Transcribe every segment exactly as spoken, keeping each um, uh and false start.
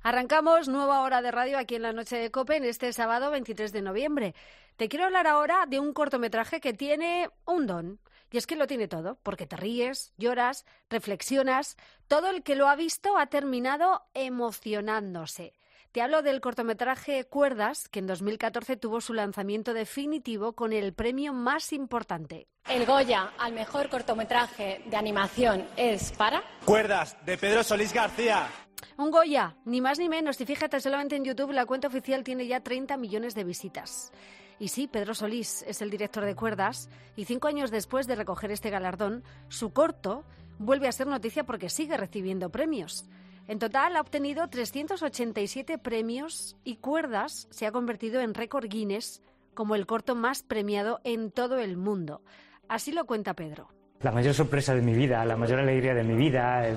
Arrancamos nueva hora de radio aquí en la noche de COPE en este sábado veintitrés de noviembre. Te quiero hablar ahora de un cortometraje que tiene un don. Y es que lo tiene todo, porque te ríes, lloras, reflexionas. Todo el que lo ha visto ha terminado emocionándose. Te hablo del cortometraje Cuerdas, que en dos mil catorce tuvo su lanzamiento definitivo con el premio más importante. El Goya al mejor cortometraje de animación es para... Cuerdas, de Pedro Solís García. Un Goya, ni más ni menos. Y fíjate, solamente en YouTube la cuenta oficial tiene ya treinta millones de visitas. Y sí, Pedro Solís es el director de Cuerdas, y cinco años después de recoger este galardón, su corto vuelve a ser noticia porque sigue recibiendo premios. En total ha obtenido trescientos ochenta y siete premios y Cuerdas se ha convertido en récord Guinness como el corto más premiado en todo el mundo. Así lo cuenta Pedro. La mayor sorpresa de mi vida, la mayor alegría de mi vida,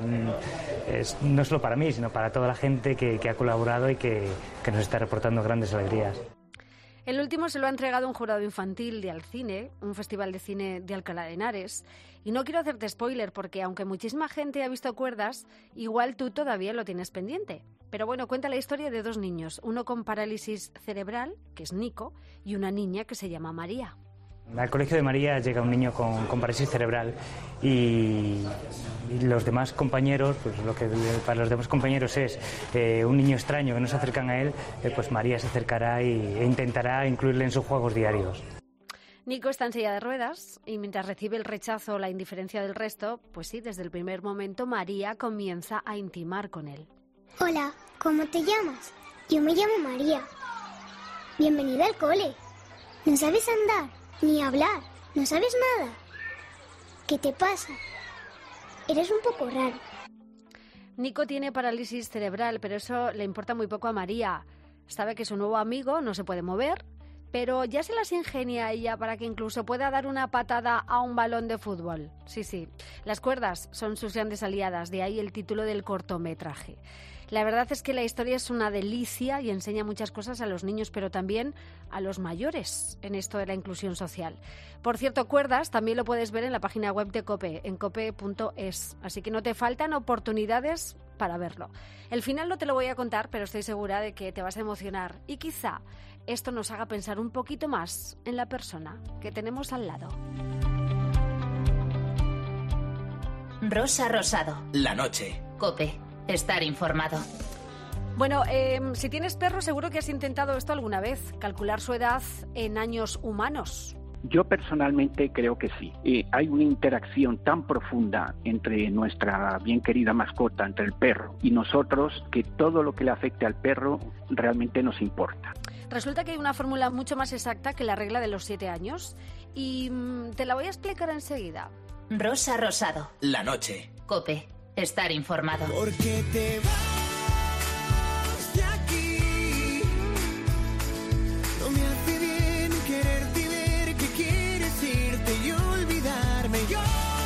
es no solo para mí, sino para toda la gente que, que ha colaborado y que, que nos está reportando grandes alegrías. El último se lo ha entregado un jurado infantil de Alcine, un festival de cine de Alcalá de Henares. Y no quiero hacerte spoiler porque aunque muchísima gente ha visto Cuerdas, igual tú todavía lo tienes pendiente. Pero bueno, cuenta la historia de dos niños, uno con parálisis cerebral, que es Nico, y una niña que se llama María. Al colegio de María llega un niño con, con parálisis cerebral y, y los demás compañeros, pues lo que para los demás compañeros es eh, un niño extraño que no se acercan a él, eh, pues María se acercará y, e intentará incluirle en sus juegos diarios. Nico está en silla de ruedas y mientras recibe el rechazo o la indiferencia del resto, pues sí, desde el primer momento María comienza a intimar con él. Hola, ¿cómo te llamas? Yo me llamo María. Bienvenida al cole. ¿No sabes andar? Ni hablar, no sabes nada. ¿Qué te pasa? Eres un poco raro. Nico tiene parálisis cerebral, pero eso le importa muy poco a María. Sabe que su nuevo amigo no se puede mover, pero ya se las ingenia ella para que incluso pueda dar una patada a un balón de fútbol. Sí, sí, las cuerdas son sus grandes aliadas, de ahí el título del cortometraje. La verdad es que la historia es una delicia y enseña muchas cosas a los niños, pero también a los mayores en esto de la inclusión social. Por cierto, Cuerdas también lo puedes ver en la página web de COPE, en cope punto es, así que no te faltan oportunidades para verlo. El final no te lo voy a contar, pero estoy segura de que te vas a emocionar y quizá esto nos haga pensar un poquito más en la persona que tenemos al lado. Rosa Rosado. La noche. COPE. Estar informado. Bueno, eh, si tienes perro, seguro que has intentado esto alguna vez, calcular su edad en años humanos. Yo personalmente creo que sí. Eh, hay una interacción tan profunda entre nuestra bien querida mascota, entre el perro y nosotros, que todo lo que le afecte al perro realmente nos importa. Resulta que hay una fórmula mucho más exacta que la regla de los siete años y mmm, te la voy a explicar enseguida. Rosa Rosado. La noche. COPE. Estar informado. Porque te vas de aquí. No me hace bien quererte y ver que quieres irte y olvidarme. Yo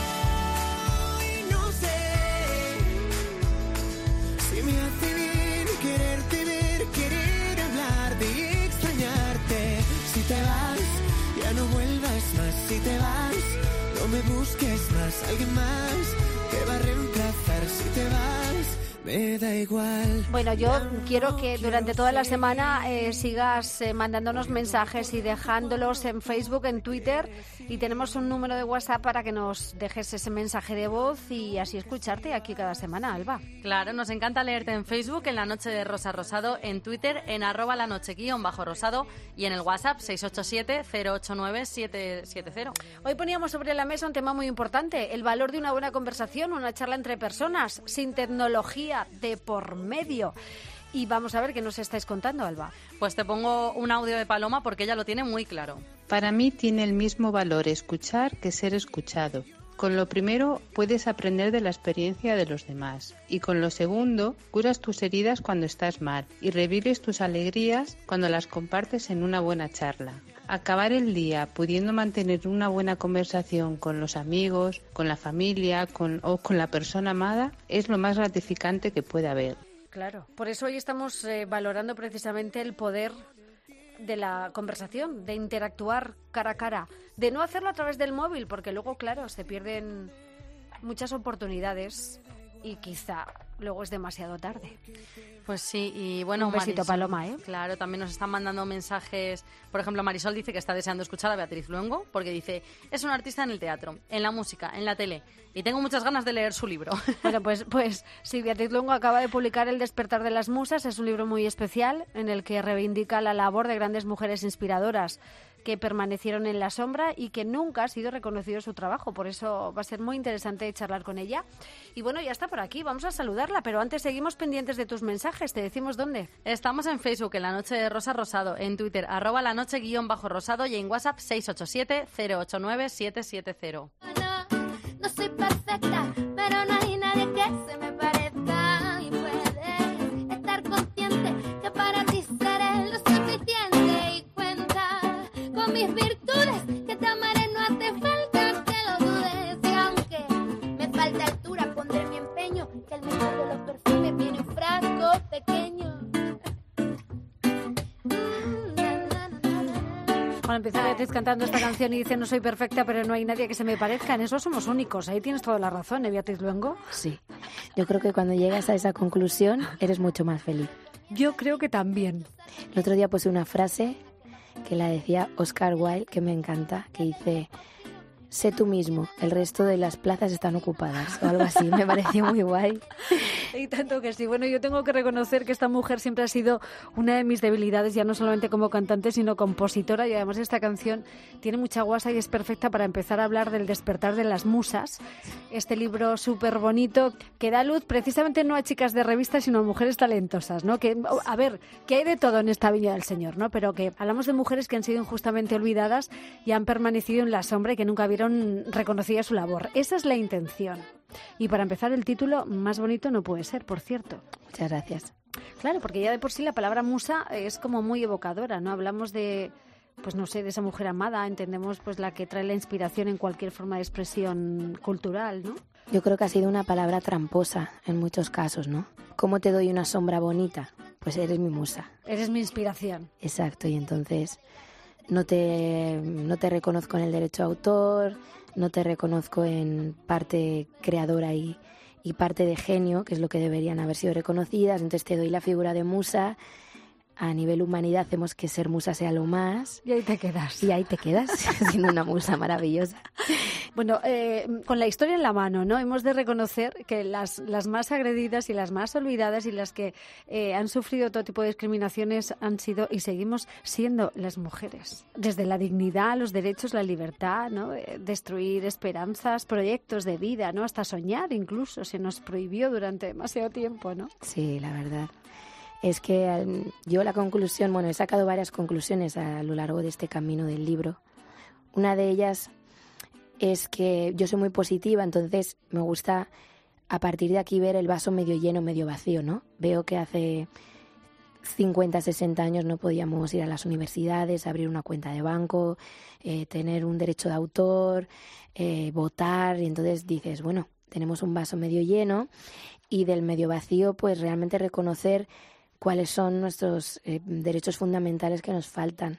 y no sé si me hace bien quererte ver, querer hablarte y extrañarte. Si te vas, ya no vuelvas más. Si te vas, no me busques más. Alguien más te va a reemplazar. Si te vas, me da igual. Bueno, yo quiero que durante toda la semana eh, sigas eh, mandándonos mensajes y dejándolos en Facebook, en Twitter, y tenemos un número de WhatsApp para que nos dejes ese mensaje de voz y así escucharte aquí cada semana, Alba. Claro, nos encanta leerte en Facebook, en La Noche de Rosa Rosado, en Twitter, en arroba la noche guión bajo rosado y en el WhatsApp seis ocho siete, cero ocho nueve, siete siete cero. Hoy poníamos sobre la mesa un tema muy importante, el valor de una buena conversación, una charla entre personas, sin tecnología de por medio. Y vamos a ver qué nos estáis contando, Alba. Pues te pongo un audio de Paloma porque ella lo tiene muy claro. Para mí tiene el mismo valor escuchar que ser escuchado. Con lo primero puedes aprender de la experiencia de los demás y con lo segundo curas tus heridas cuando estás mal y revives tus alegrías cuando las compartes en una buena charla. Acabar el día pudiendo mantener una buena conversación con los amigos, con la familia con, o con la persona amada es lo más gratificante que puede haber. Claro, por eso hoy estamos eh, valorando precisamente el poder de la conversación, de interactuar cara a cara, de no hacerlo a través del móvil, porque luego, claro, se pierden muchas oportunidades y quizá luego es demasiado tarde. Pues sí, y bueno, un besito, Marisol, Paloma, ¿eh? Claro, también nos están mandando mensajes. Por ejemplo, Marisol dice que está deseando escuchar a Beatriz Luengo, porque dice, es una artista en el teatro, en la música, en la tele, y tengo muchas ganas de leer su libro. Bueno, pues, pues sí, Beatriz Luengo acaba de publicar El despertar de las musas. Es un libro muy especial en el que reivindica la labor de grandes mujeres inspiradoras que permanecieron en la sombra y que nunca ha sido reconocido su trabajo. Por eso va a ser muy interesante charlar con ella. Y bueno, ya está por aquí, vamos a saludarla, pero antes seguimos pendientes de tus mensajes. Te decimos dónde. Estamos en Facebook, en La Noche de Rosa Rosado, en Twitter, arroba la noche guión bajo rosado, y en WhatsApp seis ocho siete, cero ocho nueve, siete siete cero. No, no soy perfecta, pero no hay nadie que se me parezca. Y puedes estar consciente que para ti seré lo suficiente. Y cuenta con mis virtudes, que te amaré, no hace falta que lo dudes. Y aunque me falte altura, pondré mi empeño, que el mejor de los perfumes viene en frasco pequeño. Cuando empieza Beatriz cantando esta canción y dice no soy perfecta, pero no hay nadie que se me parezca, en eso somos únicos. Ahí tienes toda la razón, ¿eh, Beatriz Luengo? Sí. Yo creo que cuando llegas a esa conclusión eres mucho más feliz. Yo creo que también. El otro día puse una frase que la decía Oscar Wilde, que me encanta, que dice: sé tú mismo, el resto de las plazas están ocupadas, o algo así. Me pareció muy guay. Y tanto que sí. Bueno, yo tengo que reconocer que esta mujer siempre ha sido una de mis debilidades, ya no solamente como cantante, sino compositora, y además esta canción tiene mucha guasa y es perfecta para empezar a hablar del despertar de las musas. Este libro súper bonito que da luz precisamente no a chicas de revistas, sino a mujeres talentosas, ¿no? Que, a ver, que hay de todo en esta viña del Señor, ¿no? Pero que hablamos de mujeres que han sido injustamente olvidadas y han permanecido en la sombra y que nunca vieron reconocida su labor. Esa es la intención. Y para empezar, el título más bonito no puede ser, por cierto. Muchas gracias. Claro, porque ya de por sí la palabra musa es como muy evocadora, ¿no? Hablamos de, pues no sé, de esa mujer amada, entendemos pues la que trae la inspiración en cualquier forma de expresión cultural, ¿no? Yo creo que ha sido una palabra tramposa en muchos casos, ¿no? ¿Cómo te doy una sombra bonita? Pues eres mi musa. Eres mi inspiración. Exacto, y entonces no te, no te reconozco en el derecho de autor, no te reconozco en parte creadora y, y parte de genio, que es lo que deberían haber sido reconocidas. Entonces te doy la figura de musa. A nivel humanidad hacemos que ser musa sea lo más. Y ahí te quedas. Y ahí te quedas, siendo una musa maravillosa. Bueno, eh, con la historia en la mano, ¿no? Hemos de reconocer que las, las más agredidas y las más olvidadas y las que eh, han sufrido todo tipo de discriminaciones han sido y seguimos siendo las mujeres. Desde la dignidad, los derechos, la libertad, ¿no? Eh, destruir esperanzas, proyectos de vida, ¿no? Hasta soñar incluso se nos prohibió durante demasiado tiempo, ¿no? Sí, la verdad. Es que yo la conclusión, bueno, he sacado varias conclusiones a lo largo de este camino del libro. Una de ellas es que yo soy muy positiva, entonces me gusta a partir de aquí ver el vaso medio lleno, medio vacío, ¿no? Veo que hace cincuenta, sesenta años no podíamos ir a las universidades, abrir una cuenta de banco, eh, tener un derecho de autor, eh, votar, y entonces dices, bueno, tenemos un vaso medio lleno, y del medio vacío pues realmente reconocer cuáles son nuestros eh, derechos fundamentales que nos faltan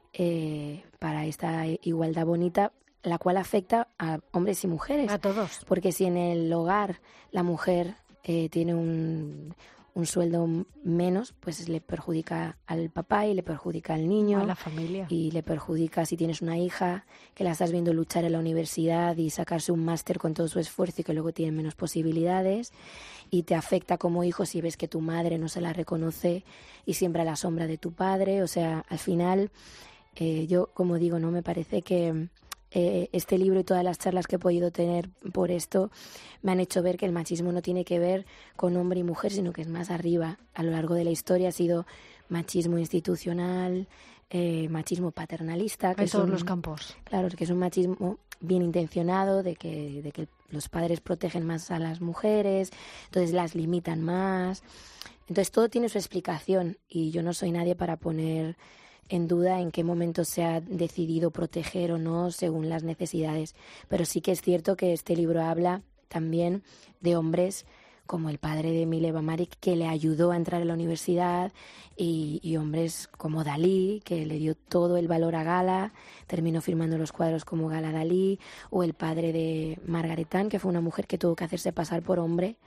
eh, para esta igualdad bonita, la cual afecta a hombres y mujeres. A todos. Porque si en el hogar la mujer eh, tiene un, un sueldo menos, pues le perjudica al papá y le perjudica al niño. A la familia. Y le perjudica si tienes una hija que la estás viendo luchar en la universidad y sacarse un máster con todo su esfuerzo y que luego tiene menos posibilidades. Y te afecta como hijo si ves que tu madre no se la reconoce y siempre a la sombra de tu padre. O sea, al final, eh, yo, como digo, no me parece que eh, este libro y todas las charlas que he podido tener por esto me han hecho ver que el machismo no tiene que ver con hombre y mujer, sino que es más arriba. A lo largo de la historia ha sido machismo institucional, eh, machismo paternalista. Que en todos un, los campos. Claro, que es un machismo bien intencionado, de que, de que los padres protegen más a las mujeres, entonces las limitan más. Entonces todo tiene su explicación y yo no soy nadie para poner en duda en qué momento se ha decidido proteger o no según las necesidades. Pero sí que es cierto que este libro habla también de hombres como el padre de Mileva Maric, que le ayudó a entrar a la universidad, y, y hombres como Dalí, que le dio todo el valor a Gala, terminó firmando los cuadros como Gala Dalí, o el padre de Margaret Anne, que fue una mujer que tuvo que hacerse pasar por hombre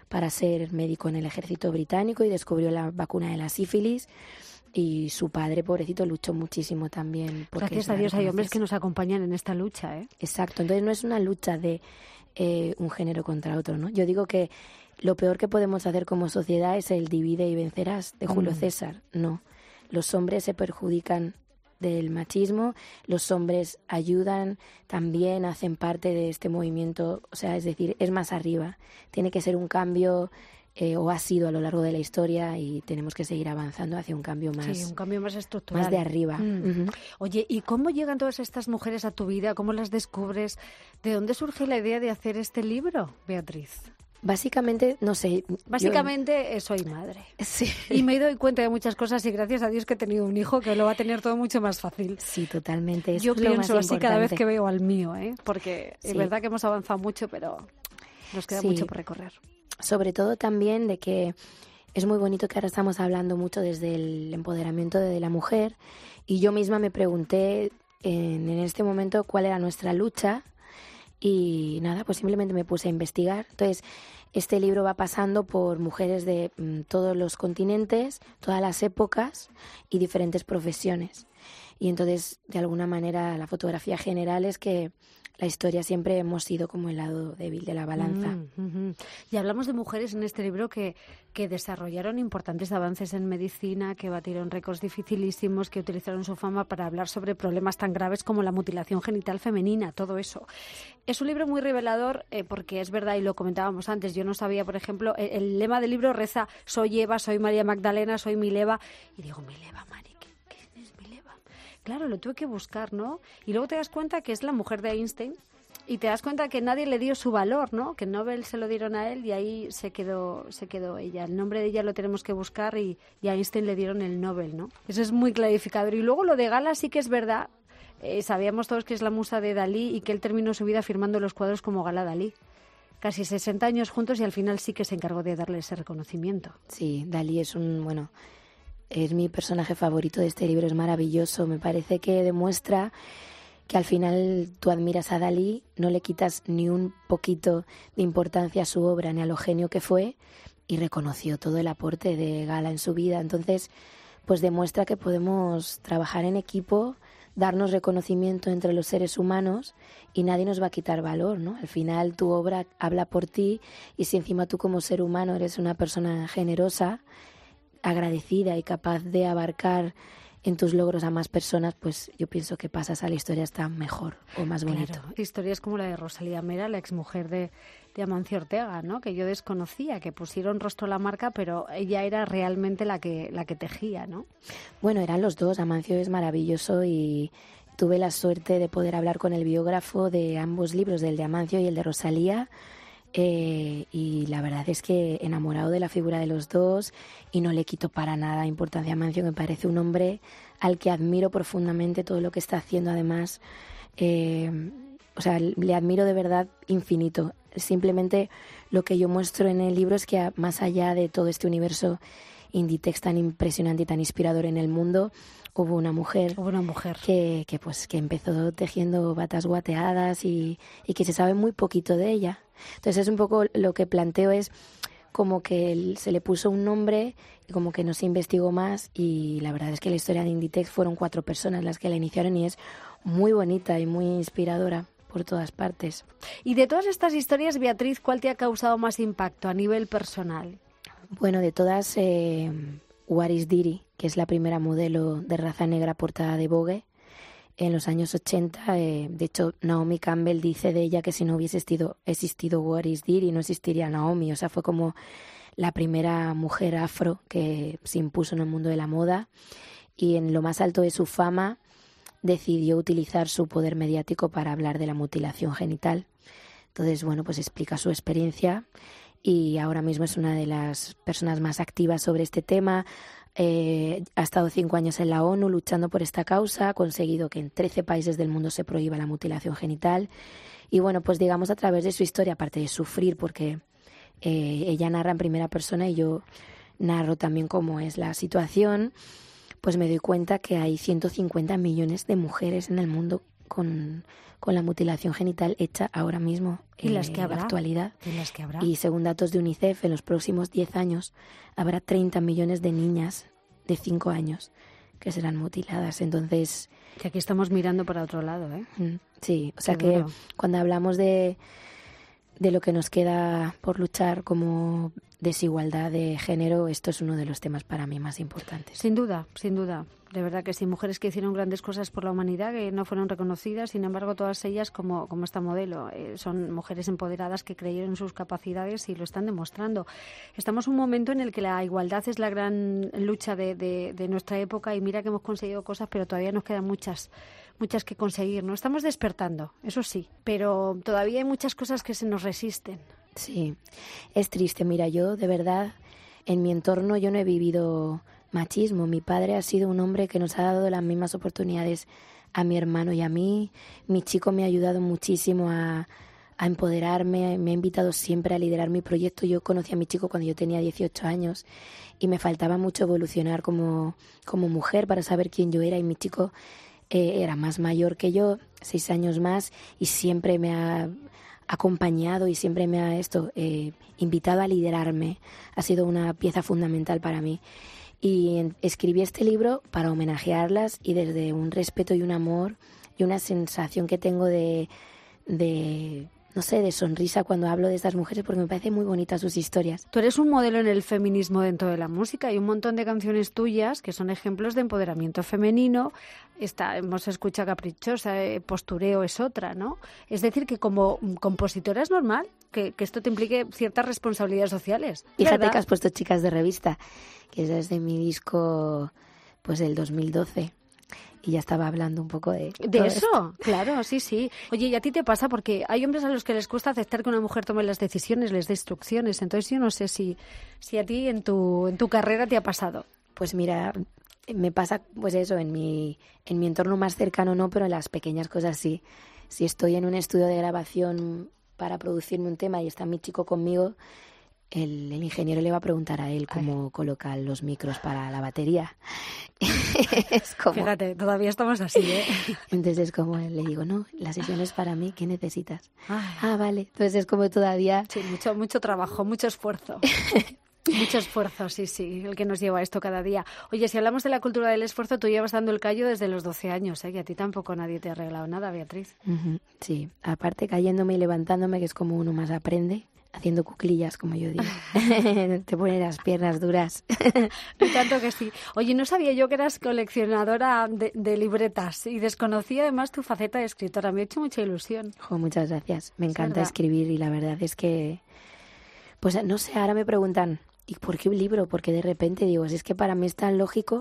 para ser médico en el ejército británico y descubrió la vacuna de la sífilis. Y su padre, pobrecito, luchó muchísimo también. Gracias a Dios hay hombres que nos acompañan en esta lucha, ¿eh? Exacto, entonces no es una lucha de eh, un género contra otro, ¿no? Yo digo que lo peor que podemos hacer como sociedad es el divide y vencerás de Julio Mm. César. No, los hombres se perjudican del machismo, los hombres ayudan, también hacen parte de este movimiento, o sea, es decir, es más arriba. Tiene que ser un cambio... Eh, o ha sido a lo largo de la historia y tenemos que seguir avanzando hacia un cambio más, Sí, un cambio más estructural. más de arriba. Mm. Ujú. Oye, ¿y cómo llegan todas estas mujeres a tu vida? ¿Cómo las descubres? ¿De dónde surge la idea de hacer este libro, Beatriz? Básicamente, no sé. Básicamente yo... soy madre. Sí. Y me doy cuenta de muchas cosas y gracias a Dios que he tenido un hijo que lo va a tener todo mucho más fácil. Sí, totalmente. Eso Yo es lo pienso más así cada vez importante. que veo al mío, ¿eh? Porque es Sí. verdad que hemos avanzado mucho, pero nos queda Sí. mucho por recorrer. Sobre todo también de que es muy bonito que ahora estamos hablando mucho desde el empoderamiento de la mujer y yo misma me pregunté en, en este momento cuál era nuestra lucha y nada, pues simplemente me puse a investigar. Entonces, este libro va pasando por mujeres de mm, todos los continentes, todas las épocas y diferentes profesiones. Y entonces, de alguna manera, la fotografía general es que la historia siempre hemos sido como el lado débil de la balanza. Mm, ujú. Y hablamos de mujeres en este libro que, que desarrollaron importantes avances en medicina, que batieron récords dificilísimos, que utilizaron su fama para hablar sobre problemas tan graves como la mutilación genital femenina, todo eso. Es un libro muy revelador eh, porque es verdad, y lo comentábamos antes, yo no sabía, por ejemplo, el, el lema del libro reza, soy Eva, soy María Magdalena, soy Mileva, y digo, Mileva, Mari, ¿qué, qué es Mileva? Claro, lo tuve que buscar, ¿no? Y luego te das cuenta que es la mujer de Einstein y te das cuenta que nadie le dio su valor, ¿no? Que Nobel se lo dieron a él y ahí se quedó se quedó ella. El nombre de ella lo tenemos que buscar y, y a Einstein le dieron el Nobel, ¿no? Eso es muy clarificador. Y luego lo de Gala sí que es verdad. Eh, sabíamos todos que es la musa de Dalí y que él terminó su vida firmando los cuadros como Gala Dalí. Casi sesenta años juntos y al final sí que se encargó de darle ese reconocimiento. Sí, Dalí es un, bueno, es mi personaje favorito de este libro, es maravilloso. Me parece que demuestra que al final tú admiras a Dalí, no le quitas ni un poquito de importancia a su obra ni a lo genio que fue y reconoció todo el aporte de Gala en su vida. Entonces, pues demuestra que podemos trabajar en equipo, darnos reconocimiento entre los seres humanos y nadie nos va a quitar valor, ¿no? Al final tu obra habla por ti y si encima tú como ser humano eres una persona generosa, agradecida y capaz de abarcar en tus logros a más personas, pues yo pienso que pasas a la historia hasta mejor o más bonito. Claro. Historias como la de Rosalía Mera, la exmujer de, de Amancio Ortega, ¿no? Que yo desconocía, que pusieron rostro a la marca, pero ella era realmente la que, la que tejía, ¿no? Bueno, eran los dos. Amancio es maravilloso y tuve la suerte de poder hablar con el biógrafo de ambos libros, del de Amancio y el de Rosalía. Eh, y la verdad es que enamorado de la figura de los dos y no le quito para nada importancia a Amancio, que me parece un hombre al que admiro profundamente todo lo que está haciendo. Además, eh, o sea, le admiro de verdad infinito. Simplemente lo que yo muestro en el libro es que más allá de todo este universo Inditex tan impresionante y tan inspirador en el mundo, hubo una mujer, hubo una mujer. Que, que, pues, que empezó tejiendo batas guateadas y, y que se sabe muy poquito de ella. Entonces es un poco lo que planteo, es como que él, se le puso un nombre y como que no se investigó más y la verdad es que la historia de Inditex fueron cuatro personas las que la iniciaron y es muy bonita y muy inspiradora por todas partes. Y de todas estas historias, Beatriz, ¿cuál te ha causado más impacto a nivel personal? Bueno, de todas, eh, Waris Dirie, que es la primera modelo de raza negra portada de Vogue en los años ochenta. Eh, de hecho, Naomi Campbell dice de ella que si no hubiese existido, existido Waris Dirie no existiría Naomi. O sea, fue como la primera mujer afro que se impuso en el mundo de la moda y en lo más alto de su fama decidió utilizar su poder mediático para hablar de la mutilación genital. Entonces, bueno, pues explica su experiencia y ahora mismo es una de las personas más activas sobre este tema. Eh, ha estado cinco años en la ONU luchando por esta causa, ha conseguido que en trece países del mundo se prohíba la mutilación genital y bueno, pues digamos a través de su historia, aparte de sufrir porque eh, ella narra en primera persona y yo narro también cómo es la situación, pues me doy cuenta que hay ciento cincuenta millones de mujeres en el mundo con, con la mutilación genital hecha ahora mismo. ¿Y las que en habrá? la actualidad. ¿Y las que habrá? Y según datos de UNICEF, en los próximos diez años habrá treinta millones de niñas de cinco años que serán mutiladas. Entonces... Que aquí estamos mirando para otro lado, ¿eh? Sí, o sea Qué que duro. cuando hablamos de, de lo que nos queda por luchar como desigualdad de género, esto es uno de los temas para mí más importantes. Sin duda, sin duda. De verdad que sí, mujeres que hicieron grandes cosas por la humanidad, que no fueron reconocidas, sin embargo, todas ellas, como, como esta modelo, eh, son mujeres empoderadas que creyeron en sus capacidades y lo están demostrando. Estamos en un momento en el que la igualdad es la gran lucha de, de, de nuestra época y mira que hemos conseguido cosas, pero todavía nos quedan muchas, muchas que conseguir, ¿no? Estamos despertando, eso sí, pero todavía hay muchas cosas que se nos resisten. Sí, es triste. Mira, yo de verdad, en mi entorno yo no he vivido machismo. Mi padre ha sido un hombre que nos ha dado las mismas oportunidades a mi hermano y a mí. Mi chico me ha ayudado muchísimo a, a empoderarme, me ha invitado siempre a liderar mi proyecto. Yo conocí a mi chico cuando yo tenía dieciocho años y me faltaba mucho evolucionar como, como mujer para saber quién yo era, y mi chico eh, era más mayor que yo, seis años más, y siempre me ha acompañado y siempre me ha esto eh, invitado a liderarme. Ha sido una pieza fundamental para mí. Y en, escribí este libro para homenajearlas y desde un respeto y un amor y una sensación que tengo de, de no sé, de sonrisa cuando hablo de estas mujeres, porque me parecen muy bonitas sus historias. Tú eres un modelo en el feminismo dentro de la música. Hay un montón de canciones tuyas que son ejemplos de empoderamiento femenino. Esta, hemos escuchado Caprichosa, eh, Postureo es otra, ¿no? Es decir, que como compositora es normal que, que esto te implique ciertas responsabilidades sociales. Fíjate ¿verdad? que has puesto Chicas de Revista, que es desde mi disco pues del dos mil doce. Y ya estaba hablando un poco de... De todo eso, esto. claro, sí, sí. Oye, ¿y a ti te pasa? Porque hay hombres a los que les cuesta aceptar que una mujer tome las decisiones, les dé instrucciones. Entonces yo no sé si, si a ti en tu, en tu carrera te ha pasado. Pues mira, me pasa pues eso, en mi, en mi entorno más cercano no, pero en las pequeñas cosas sí. Si estoy en un estudio de grabación para producirme un tema y está mi chico conmigo, el, el ingeniero le va a preguntar a él cómo Ay. coloca los micros para la batería. Es como... Fíjate, todavía estamos así, ¿eh? Entonces es como, le digo, no, la sesión es para mí, ¿qué necesitas? Ay. Ah, vale. Entonces es como todavía... Sí, mucho, mucho trabajo, mucho esfuerzo. Mucho esfuerzo, sí, sí, el que nos lleva a esto cada día. Oye, si hablamos de la cultura del esfuerzo, tú llevas dando el callo desde los doce años, ¿eh? Que a ti tampoco nadie te ha arreglado nada, Beatriz. Uh-huh, sí, aparte cayéndome y levantándome, que es como uno más aprende, haciendo cuclillas, como yo digo. Te ponen las piernas duras. Y tanto que sí. Oye, no sabía yo que eras coleccionadora de, de libretas y desconocía además tu faceta de escritora. Me ha hecho mucha ilusión. Jo, muchas gracias. Me Es encanta verdad. escribir y la verdad es que, pues no sé, ahora me preguntan, ¿y por qué un libro? Porque de repente digo, si es que para mí es tan lógico.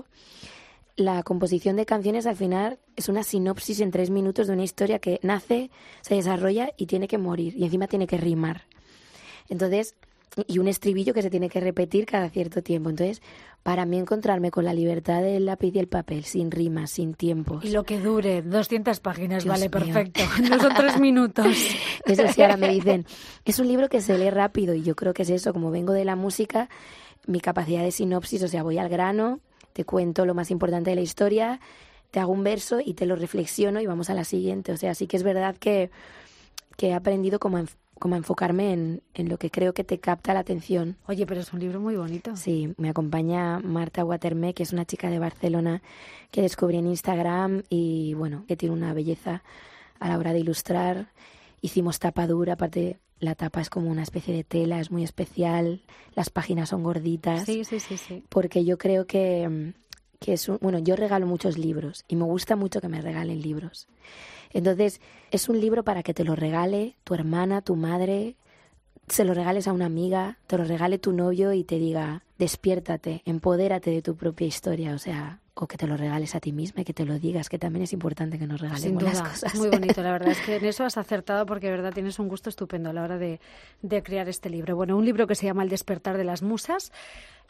La composición de canciones al final es una sinopsis en tres minutos de una historia que nace, se desarrolla y tiene que morir. Y encima tiene que rimar. Entonces, y un estribillo que se tiene que repetir cada cierto tiempo. Entonces, para mí encontrarme con la libertad del lápiz y el papel, sin rimas, sin tiempos. Y lo que dure, doscientas páginas, Dios vale, mío. perfecto. No son tres minutos. Eso sí, ahora me dicen, es un libro que se lee rápido y yo creo que es eso, como vengo de la música, mi capacidad de sinopsis, o sea, voy al grano, te cuento lo más importante de la historia, te hago un verso y te lo reflexiono y vamos a la siguiente. O sea, sí que es verdad que, que he aprendido como a, enf- como a enfocarme en, en lo que creo que te capta la atención. Oye, pero es un libro muy bonito. Sí, me acompaña Marta Waterme, que es una chica de Barcelona que descubrí en Instagram y, bueno, que tiene una belleza a la hora de ilustrar. Hicimos tapa dura, aparte la tapa es como una especie de tela, es muy especial, las páginas son gorditas. Sí, sí, sí, sí. Porque yo creo que, que es un... Bueno, yo regalo muchos libros y me gusta mucho que me regalen libros. Entonces, es un libro para que te lo regale tu hermana, tu madre, se lo regales a una amiga, te lo regale tu novio y te diga, despiértate, empodérate de tu propia historia, o sea, o que te lo regales a ti misma y que te lo digas, que también es importante que nos regalemos Sin duda, las cosas. es muy bonito, la verdad es que en eso has acertado porque de verdad tienes un gusto estupendo a la hora de, de crear este libro. Bueno, un libro que se llama El despertar de las musas.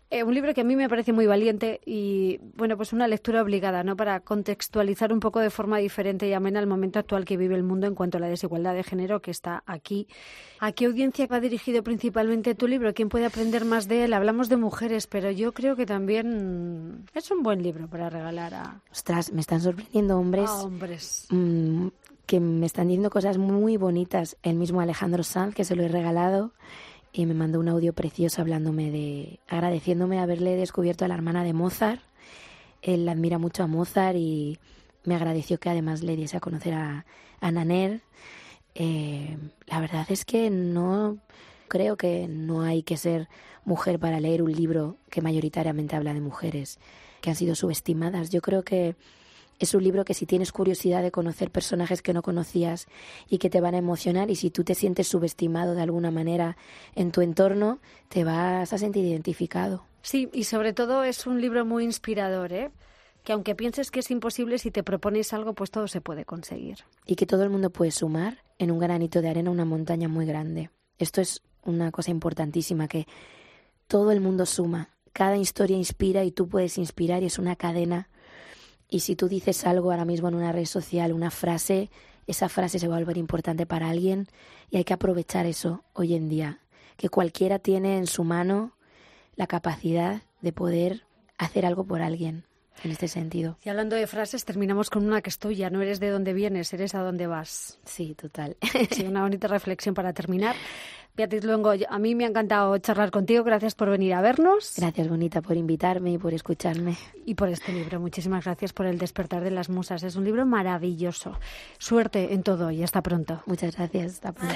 Eh, un libro que a mí me parece muy valiente y, bueno, pues una lectura obligada, ¿no? Para contextualizar un poco de forma diferente y amena el momento actual que vive el mundo en cuanto a la desigualdad de género que está aquí. ¿A qué audiencia va dirigido principalmente tu libro? ¿Quién puede aprender más de él? Hablamos de mujeres, pero yo creo que también es un buen libro para regalar a... Ostras, me están sorprendiendo hombres, a hombres. Mmm, que me están diciendo cosas muy bonitas. El mismo Alejandro Sanz, que se lo he regalado, y me mandó un audio precioso hablándome de, agradeciéndome haberle descubierto a la hermana de Mozart. Él admira mucho a Mozart y me agradeció que además le diese a conocer a, a Nanner. Eh, la verdad es que no creo que no hay que ser mujer para leer un libro que mayoritariamente habla de mujeres que han sido subestimadas. Yo creo que es un libro que si tienes curiosidad de conocer personajes que no conocías y que te van a emocionar, y si tú te sientes subestimado de alguna manera en tu entorno, te vas a sentir identificado. Sí, y sobre todo es un libro muy inspirador, ¿eh? Que aunque pienses que es imposible, si te propones algo, pues todo se puede conseguir. Y que todo el mundo puede sumar en un granito de arena una montaña muy grande. Esto es una cosa importantísima, que todo el mundo suma. Cada historia inspira y tú puedes inspirar, y es una cadena. Y si tú dices algo ahora mismo en una red social, una frase, esa frase se va a volver importante para alguien, y hay que aprovechar eso hoy en día, que cualquiera tiene en su mano la capacidad de poder hacer algo por alguien en este sentido. Y hablando de frases, terminamos con una que es tuya. No eres de dónde vienes, eres a dónde vas. Sí, total. Sí, una bonita reflexión para terminar. Beatriz Luengo, a mí me ha encantado charlar contigo. Gracias por venir a vernos. Gracias, Bonita, por invitarme y por escucharme. Y por este libro. Muchísimas gracias por El despertar de las musas. Es un libro maravilloso. Suerte en todo y hasta pronto. Muchas gracias. Hasta pronto.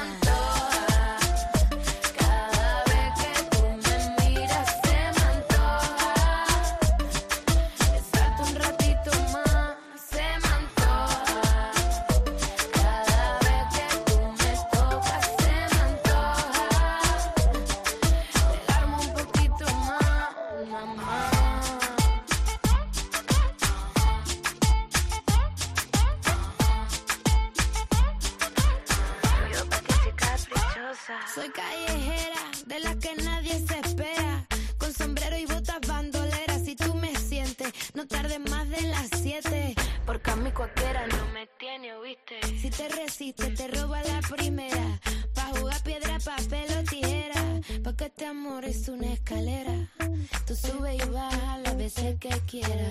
Soy callejera, de las que nadie se espera, con sombrero y botas bandoleras. Si tú me sientes, no tardes más de las siete, porque a mí cualquiera no me tiene, ¿oíste? Si te resistes, te roba la primera, pa' jugar piedra, papel o tijera, porque este amor es una escalera, tú subes y bajas las veces que quieras.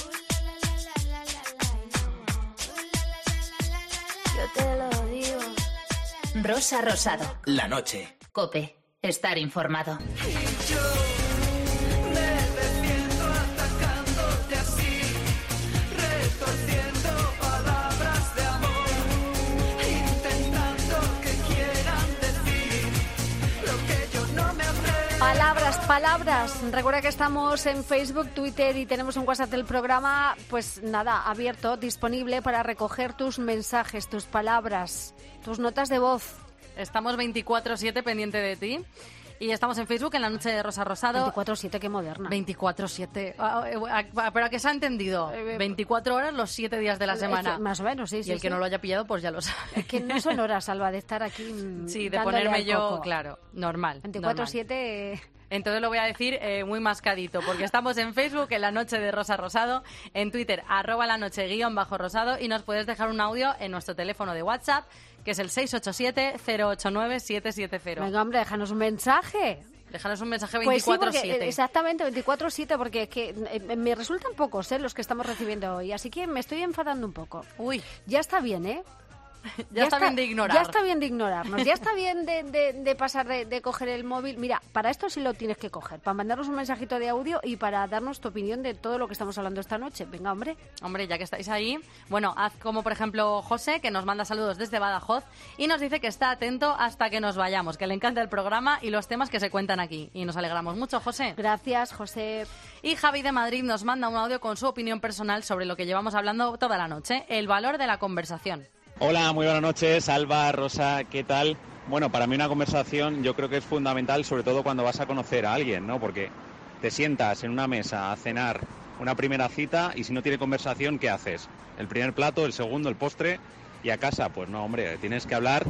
Yo te lo digo. Rosa Rosado. La noche. COPE. Estar informado. Y yo me defiendo atacándote así, retorciendo palabras de amor, intentando que quieran decir lo que yo no me atrevo. Palabras, palabras. Recuerda que estamos en Facebook, Twitter y tenemos un WhatsApp del programa, pues nada, abierto, disponible para recoger tus mensajes, tus palabras, tus notas de voz. Estamos veinticuatro siete pendiente de ti. Y estamos en Facebook en la noche de Rosa Rosado. veinticuatro siete, qué moderna. veinticuatro siete. Ah, ah, pero a que se ha entendido. veinticuatro horas los siete días de la semana. Más o menos, sí, y sí. el que sí. no lo haya pillado, pues ya lo sabe. Es que no son horas, Alba, de estar aquí. Sí, de dándole ponerme al yo, coco. claro, normal. veinticuatro siete. Entonces lo voy a decir eh, muy mascadito, porque estamos en Facebook en la noche de Rosa Rosado, en Twitter arroba la noche guión bajo rosado, y nos puedes dejar un audio en nuestro teléfono de WhatsApp, que es el seis ocho siete, cero ocho nueve, siete siete cero. Venga, hombre, déjanos un mensaje. Déjanos un mensaje veinticuatro siete. veinticuatro siete. Pues sí, exactamente, veinticuatro siete, porque es que eh, me resultan pocos eh, los que estamos recibiendo hoy, así que me estoy enfadando un poco. Uy, ya está bien, ¿eh? Ya, ya está, está bien de ignorar. Ya está bien de ignorarnos, ya está bien de, de, de pasar de, de coger el móvil. Mira, para esto sí lo tienes que coger, para mandarnos un mensajito de audio y para darnos tu opinión de todo lo que estamos hablando esta noche. Venga, hombre. Hombre, ya que estáis ahí, bueno, haz como por ejemplo José, que nos manda saludos desde Badajoz y nos dice que está atento hasta que nos vayamos, que le encanta el programa y los temas que se cuentan aquí. Y nos alegramos mucho, José. Gracias, José. Y Javi de Madrid nos manda un audio con su opinión personal sobre lo que llevamos hablando toda la noche, el valor de la conversación. Hola, muy buenas noches, Alba, Rosa, ¿qué tal? Bueno, para mí una conversación yo creo que es fundamental, sobre todo cuando vas a conocer a alguien, ¿no? Porque te sientas en una mesa a cenar una primera cita y si no tiene conversación, ¿qué haces? ¿El primer plato, el segundo, el postre? Y a casa, pues no, hombre, tienes que hablar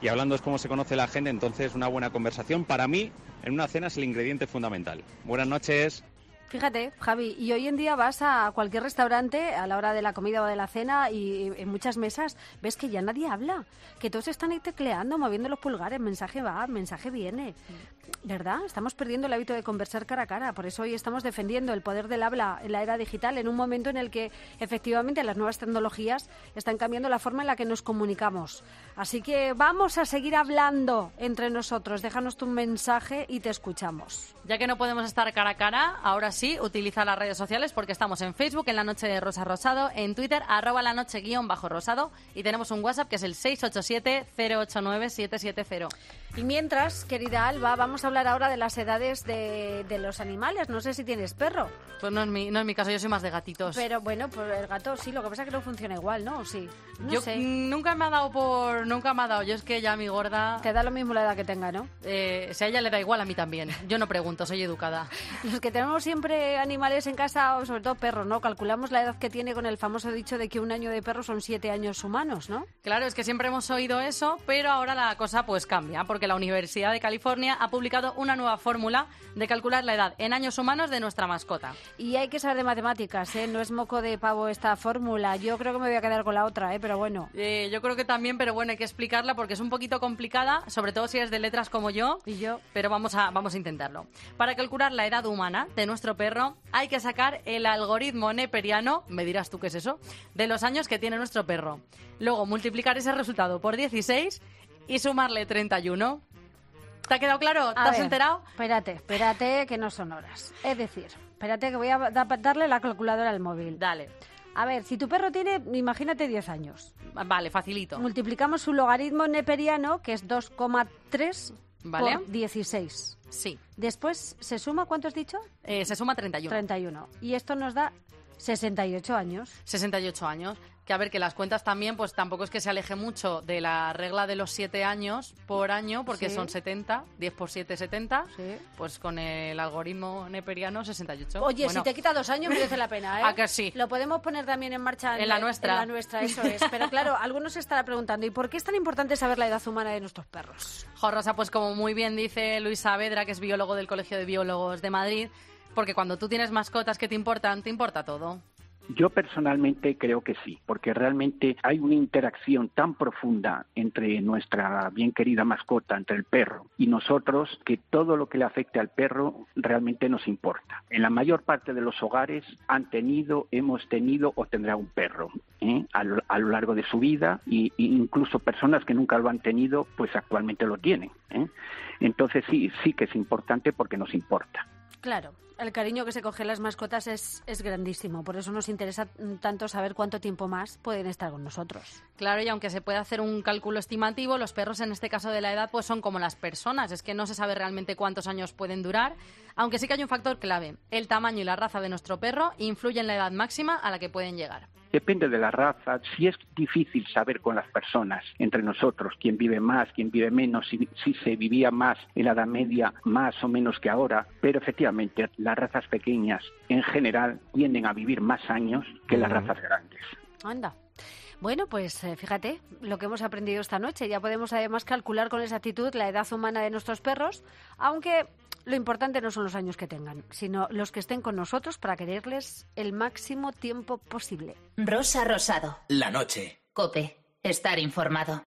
y hablando es como se conoce la gente, entonces una buena conversación para mí en una cena es el ingrediente fundamental. Buenas noches. Fíjate, Javi, y hoy en día vas a cualquier restaurante a la hora de la comida o de la cena y en muchas mesas ves que ya nadie habla, que todos están ahí tecleando, moviendo los pulgares, mensaje va, mensaje viene. ¿Verdad? Estamos perdiendo el hábito de conversar cara a cara, por eso hoy estamos defendiendo el poder del habla en la era digital, en un momento en el que efectivamente las nuevas tecnologías están cambiando la forma en la que nos comunicamos. Así que vamos a seguir hablando entre nosotros, déjanos tu mensaje y te escuchamos. Ya que no podemos estar cara a cara, ahora sí. Sí, utiliza las redes sociales porque estamos en Facebook, en La Noche de Rosa Rosado, en Twitter, arroba la noche guión bajo rosado, y tenemos un WhatsApp que es el seis ocho siete, cero ocho nueve, siete siete cero. Y mientras, querida Alba, vamos a hablar ahora de las edades de, de los animales. No sé si tienes perro. Pues no es, mi, no es mi caso, yo soy más de gatitos. Pero bueno, pues el gato sí, lo que pasa es que no funciona igual, ¿no? Sí, no yo sé. Nunca me ha dado por... Nunca me ha dado. Yo es que ya mi gorda... Te da lo mismo la edad que tenga, ¿no? Eh, si a ella le da igual, a mí también. Yo no pregunto, soy educada. Los que tenemos siempre animales en casa, o sobre todo perros, ¿no? Calculamos la edad que tiene con el famoso dicho de que un año de perro son siete años humanos, ¿no? Claro, es que siempre hemos oído eso, pero ahora la cosa pues cambia, porque la Universidad de California ha publicado una nueva fórmula de calcular la edad en años humanos de nuestra mascota. Y hay que saber de matemáticas, ¿eh? No es moco de pavo esta fórmula. Yo creo que me voy a quedar con la otra, ¿eh? Pero bueno. Eh, yo creo que también, pero bueno, hay que explicarla porque es un poquito complicada, sobre todo si eres de letras como yo. Y yo. Pero vamos a, vamos a intentarlo. Para calcular la edad humana de nuestro perro, hay que sacar el algoritmo neperiano, me dirás tú qué es eso, de los años que tiene nuestro perro. Luego multiplicar ese resultado por dieciséis y sumarle treinta y uno. ¿Te ha quedado claro? ¿Te A has ver, enterado? Espérate, espérate, que no son horas. Es decir, espérate que voy a da- darle la calculadora al móvil. Dale. A ver, si tu perro tiene, imagínate, diez años. Vale, facilito. Multiplicamos su logaritmo neperiano, que es dos coma tres Vale. por dieciséis. Sí. Después, ¿se suma cuánto has dicho? Eh, se suma treinta y uno. treinta y uno. Y esto nos da sesenta y ocho años. sesenta y ocho años. Que a ver, que las cuentas también, pues tampoco es que se aleje mucho de la regla de los siete años por año, porque Sí. son setenta, diez por siete, setenta. Sí. Pues con el algoritmo neperiano, sesenta y ocho. Oye, Bueno, si te quita dos años merece la pena, ¿eh? ¿A que sí? Lo podemos poner también en marcha En la nuestra. En la nuestra, eso es. Pero claro, algunos se estarán preguntando, ¿y por qué es tan importante saber la edad humana de nuestros perros? Jo, Rosa, pues como muy bien dice Luis Saavedra, que es biólogo del Colegio de Biólogos de Madrid, porque cuando tú tienes mascotas que te importan, te importa todo. Yo personalmente creo que sí, porque realmente hay una interacción tan profunda entre nuestra bien querida mascota, entre el perro y nosotros, que todo lo que le afecte al perro realmente nos importa. En la mayor parte de los hogares han tenido, hemos tenido o tendrá un perro, ¿eh? a, lo, a lo largo de su vida, y, y incluso personas que nunca lo han tenido, pues actualmente lo tienen, ¿eh? Entonces sí, sí que es importante porque nos importa. Claro, el cariño que se coge a las mascotas es, es grandísimo, por eso nos interesa tanto saber cuánto tiempo más pueden estar con nosotros. Claro, y aunque se puede hacer un cálculo estimativo, los perros en este caso de la edad pues son como las personas, es que no se sabe realmente cuántos años pueden durar, aunque sí que hay un factor clave, el tamaño y la raza de nuestro perro influyen en la edad máxima a la que pueden llegar. Depende de la raza. Si es difícil saber con las personas, entre nosotros, quién vive más, quién vive menos, si, si se vivía más en la Edad Media, más o menos que ahora, pero efectivamente las razas pequeñas en general tienden a vivir más años que las razas grandes. Anda. Bueno, pues eh, fíjate lo que hemos aprendido esta noche. Ya podemos además calcular con exactitud la edad humana de nuestros perros, aunque lo importante no son los años que tengan, sino los que estén con nosotros para quererles el máximo tiempo posible. Rosa Rosado. La noche. COPE. Estar informado.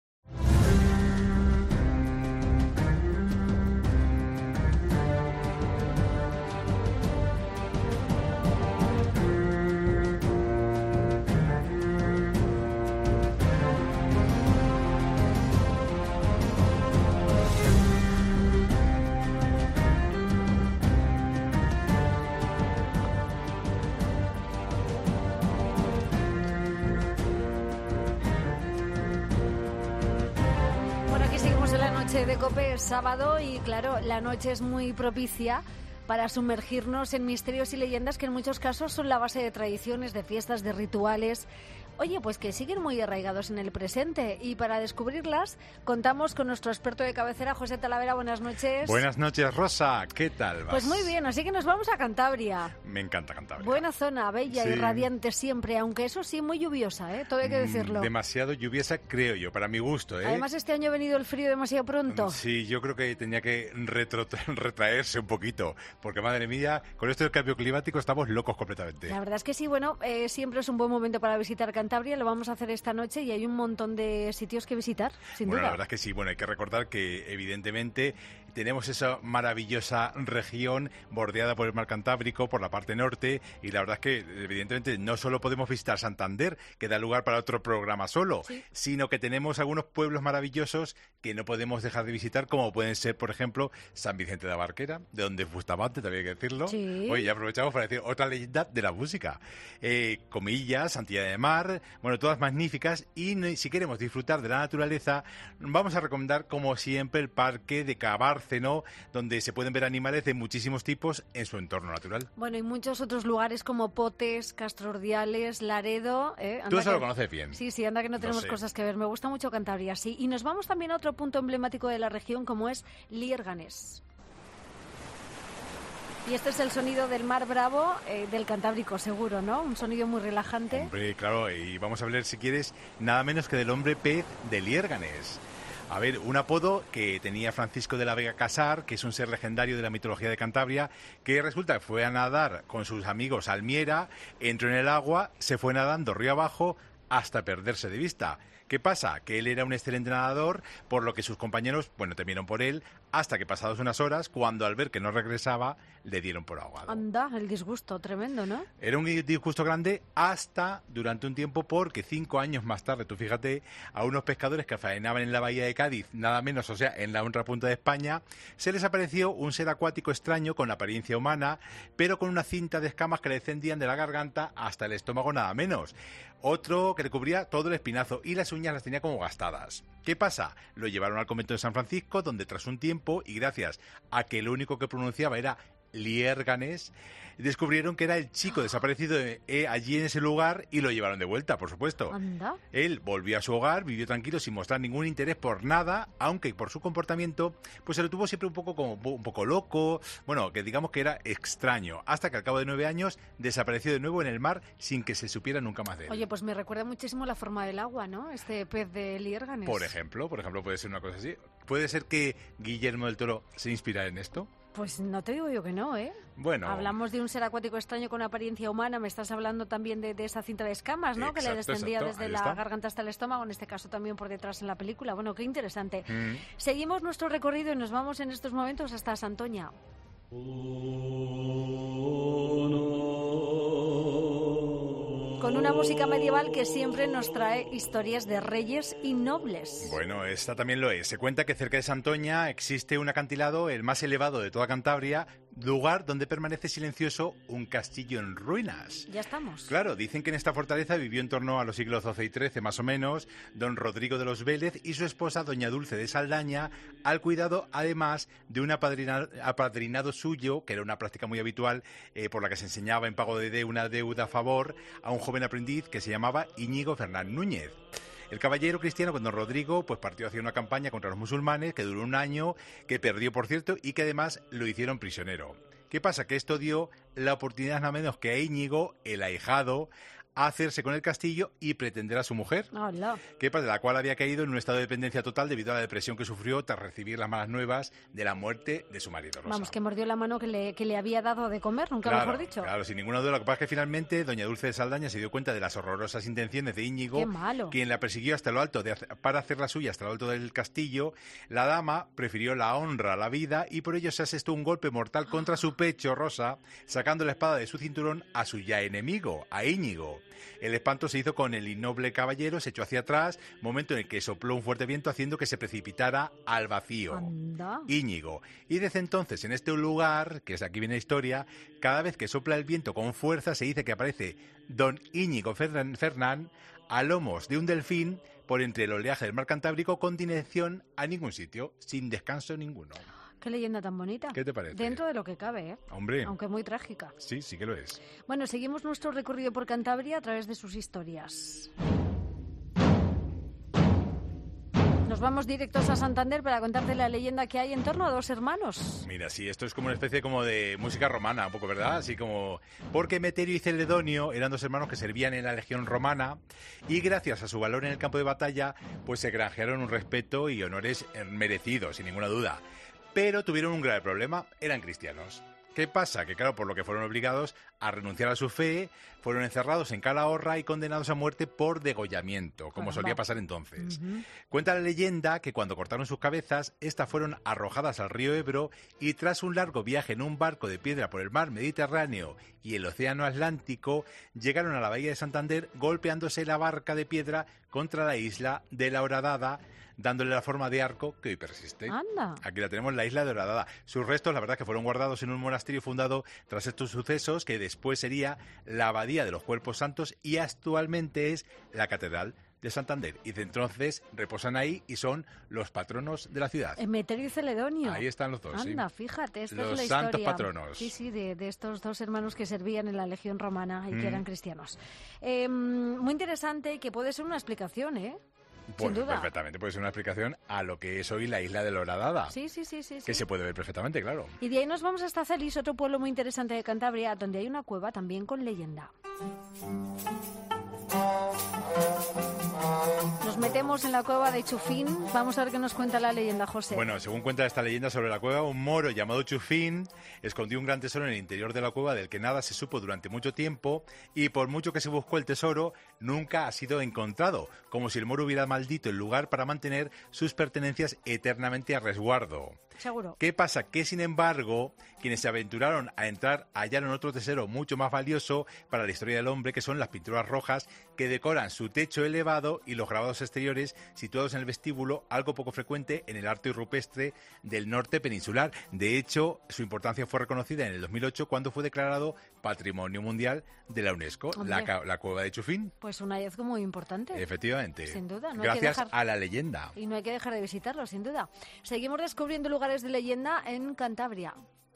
De COPE es sábado y claro, la noche es muy propicia para sumergirnos en misterios y leyendas que en muchos casos son la base de tradiciones, de fiestas, de rituales Oye, pues que siguen muy arraigados en el presente y para descubrirlas contamos con nuestro experto de cabecera, José Talavera. Buenas noches. Buenas noches, Rosa. ¿Qué tal vas? Pues muy bien, así que nos vamos a Cantabria. Me encanta Cantabria. Buena zona, bella Sí. y radiante siempre, aunque eso sí, muy lluviosa, ¿eh? Todo hay que decirlo. Mm, demasiado lluviosa, creo yo, para mi gusto, ¿eh? Además, este año ha venido el frío demasiado pronto. Sí, yo creo que tenía que retro- retraerse un poquito, porque madre mía, con esto del cambio climático estamos locos completamente. La verdad es que sí, bueno, eh, siempre es un buen momento para visitar Cantabria, lo vamos a hacer esta noche y hay un montón de sitios que visitar, sin Bueno, duda. la verdad es que sí. Bueno, hay que recordar que evidentemente tenemos esa maravillosa región bordeada por el mar Cantábrico, por la parte norte, y la verdad es que evidentemente no solo podemos visitar Santander, que da lugar para otro programa solo, Sí. sino que tenemos algunos pueblos maravillosos que no podemos dejar de visitar, como pueden ser, por ejemplo, San Vicente de la Barquera, de donde es Bustamante, también hay que decirlo. Sí. Oye, ya aprovechamos para decir otra leyenda de la música. Eh, Comillas, Santillana de Mar, bueno, todas magníficas, y no- si queremos disfrutar de la naturaleza, vamos a recomendar, como siempre, el Parque de Cabárceno, donde se pueden ver animales de muchísimos tipos en su entorno natural. Bueno, y muchos otros lugares como Potes, Castro Ordiales, Laredo. ¿eh? Tú Anda eso que- lo conoces bien. Sí, sí, anda que no Lo tenemos sé. cosas que ver. Me gusta mucho Cantabria, sí. Y nos vamos también a otro punto emblemático de la región, como es Liérganes. Y este es el sonido del mar Bravo, eh, del Cantábrico, seguro, ¿no? Un sonido muy relajante. Hombre, claro, y vamos a hablar, si quieres, nada menos que del hombre pez de Liérganes. A ver, un apodo que tenía Francisco de la Vega Casar, que es un ser legendario de la mitología de Cantabria, que resulta que fue a nadar con sus amigos al Miera, entró en el agua, se fue nadando río abajo hasta perderse de vista. ¿Qué pasa? Que él era un excelente nadador, por lo que sus compañeros, bueno, temieron por él, hasta que pasadas unas horas, cuando al ver que no regresaba, le dieron por ahogado. Anda, el disgusto, tremendo, ¿no? Era un disgusto grande hasta durante un tiempo, porque cinco años más tarde, tú fíjate, a unos pescadores que faenaban en la bahía de Cádiz, nada menos, o sea, en la otra punta de España, se les apareció un ser acuático extraño con apariencia humana, pero con una cinta de escamas que le descendían de la garganta hasta el estómago, nada menos. Otro que le cubría todo el espinazo y las uñas las tenía como gastadas. ¿Qué pasa? Lo llevaron al convento de San Francisco, donde tras un tiempo, y gracias a que lo único que pronunciaba era Liérganes, descubrieron que era el chico desaparecido eh, allí en ese lugar y lo llevaron de vuelta, por supuesto. Anda. Él volvió a su hogar, vivió tranquilo sin mostrar ningún interés por nada, aunque por su comportamiento pues se lo tuvo siempre un poco como un poco loco, bueno, que digamos que era extraño, hasta que al cabo de nueve años desapareció de nuevo en el mar sin que se supiera nunca más de él. Oye, pues me recuerda muchísimo la forma del agua, ¿no? Este pez de Liérganes. Por ejemplo, por ejemplo, puede ser una cosa así. ¿Puede ser que Guillermo del Toro se inspirara en esto? Pues no te digo yo que no, ¿eh? Bueno. Hablamos de un ser acuático extraño con apariencia humana, me estás hablando también de, de esa cinta de escamas, ¿no? que le Exacto, descendía exacto, desde ahí la está. garganta hasta el estómago, en este caso también por detrás en la película. Bueno, qué interesante. Mm. Seguimos nuestro recorrido y nos vamos en estos momentos hasta Santoña. Con una música medieval que siempre nos trae historias de reyes y nobles. Bueno, esta también lo es. Se cuenta que cerca de Santoña existe un acantilado, el más elevado de toda Cantabria, lugar donde permanece silencioso un castillo en ruinas. Ya estamos. Claro, dicen que en esta fortaleza vivió en torno a los siglos doce y trece, más o menos, don Rodrigo de los Vélez y su esposa, doña Dulce de Saldaña, al cuidado, además, de un apadrina- apadrinado suyo, que era una práctica muy habitual, eh, por la que se enseñaba en pago de una deuda a favor a un joven aprendiz que se llamaba Íñigo Fernán Núñez. El caballero cristiano con don Rodrigo pues partió hacia una campaña contra los musulmanes que duró un año, que perdió por cierto y que además lo hicieron prisionero. ¿Qué pasa? Que esto dio la oportunidad nada menos que a Íñigo, el ahijado, a hacerse con el castillo y pretender a su mujer. Hola. ¿Qué pasa? La cual había caído en un estado de dependencia total debido a la depresión que sufrió tras recibir las malas nuevas de la muerte de su marido, Rosa. Vamos, que mordió la mano que le, que le había dado de comer, nunca Claro, mejor dicho. claro, sin ninguna duda. Lo que pasa es que finalmente doña Dulce de Saldaña se dio cuenta de las horrorosas intenciones de Íñigo, Qué malo. quien la persiguió hasta lo alto de, para hacer la suya hasta lo alto del castillo. La dama prefirió la honra a la vida y por ello se asestó un golpe mortal contra su pecho, Rosa, sacando la espada de su cinturón a su ya enemigo, a Íñigo. El espanto se hizo con el innoble caballero, se echó hacia atrás, momento en el que sopló un fuerte viento haciendo que se precipitara al vacío. Anda. Íñigo. Y desde entonces, en este lugar, que es aquí viene la historia, cada vez que sopla el viento con fuerza se dice que aparece don Íñigo Fernán, Fernán a lomos de un delfín por entre el oleaje del mar Cantábrico con dirección a ningún sitio, sin descanso ninguno. Qué leyenda tan bonita. ¿Qué te parece? Dentro de lo que cabe, ¿eh? Hombre. Aunque muy trágica. Sí, sí que lo es. Bueno, seguimos nuestro recorrido por Cantabria a través de sus historias. Nos vamos directos a Santander para contarte la leyenda que hay en torno a dos hermanos. Mira, sí, esto es como una especie como de música romana, un poco, ¿verdad? Así como... Porque Meterio y Celedonio eran dos hermanos que servían en la legión romana y gracias a su valor en el campo de batalla, pues se granjearon un respeto y honores merecidos, sin ninguna duda. Pero tuvieron un grave problema, eran cristianos. ¿Qué pasa? Que claro, por lo que fueron obligados a renunciar a su fe, fueron encerrados en Calahorra y condenados a muerte por degollamiento, como solía pasar entonces. Uh-huh. Cuenta la leyenda que cuando cortaron sus cabezas, estas fueron arrojadas al río Ebro y tras un largo viaje en un barco de piedra por el mar Mediterráneo y el océano Atlántico, llegaron a la bahía de Santander golpeándose la barca de piedra contra la isla de la Horadada, dándole la forma de arco que hoy persiste. Anda. Aquí la tenemos, la isla de Horadada. Sus restos, la verdad, que fueron guardados en un monasterio fundado tras estos sucesos, que después sería la Abadía de los Cuerpos Santos y actualmente es la Catedral de Santander. Y de entonces reposan ahí y son los patronos de la ciudad. Meterio y Celedonio. Ahí están los dos, Anda, sí. fíjate, esta los es la historia. santos patronos. Sí, sí, de, de estos dos hermanos que servían en la legión romana y mm. que eran cristianos. Eh, muy interesante, que puede ser una explicación, ¿eh? Bueno, sin duda. Perfectamente, puede ser una explicación a lo que es hoy la isla de la Horadada. Sí, sí, sí, sí. Que sí. se puede ver perfectamente, claro. Y de ahí nos vamos hasta Celis, otro pueblo muy interesante de Cantabria, donde hay una cueva también con leyenda. Nos metemos en la cueva de Chufín. Vamos a ver qué nos cuenta la leyenda, José. Bueno, según cuenta esta leyenda sobre la cueva, un moro llamado Chufín escondió un gran tesoro en el interior de la cueva del que nada se supo durante mucho tiempo y por mucho que se buscó el tesoro, nunca ha sido encontrado, como si el moro hubiera maldito el lugar para mantener sus pertenencias eternamente a resguardo. Seguro. ¿Qué pasa? Que, sin embargo, quienes se aventuraron a entrar hallaron otro tesoro mucho más valioso para la historia del hombre, que son las pinturas rojas que decoran su techo elevado y los grabados exteriores situados en el vestíbulo, algo poco frecuente en el arte rupestre del norte peninsular. De hecho, su importancia fue reconocida en el dos mil ocho cuando fue declarado Patrimonio Mundial de la UNESCO, la, la cueva de Chufín. Pues un hallazgo muy importante. Efectivamente. Sin duda. No Gracias hay que dejar... a la leyenda. Y no hay que dejar de visitarlo, sin duda. Seguimos descubriendo lugares de leyenda en Cantabria.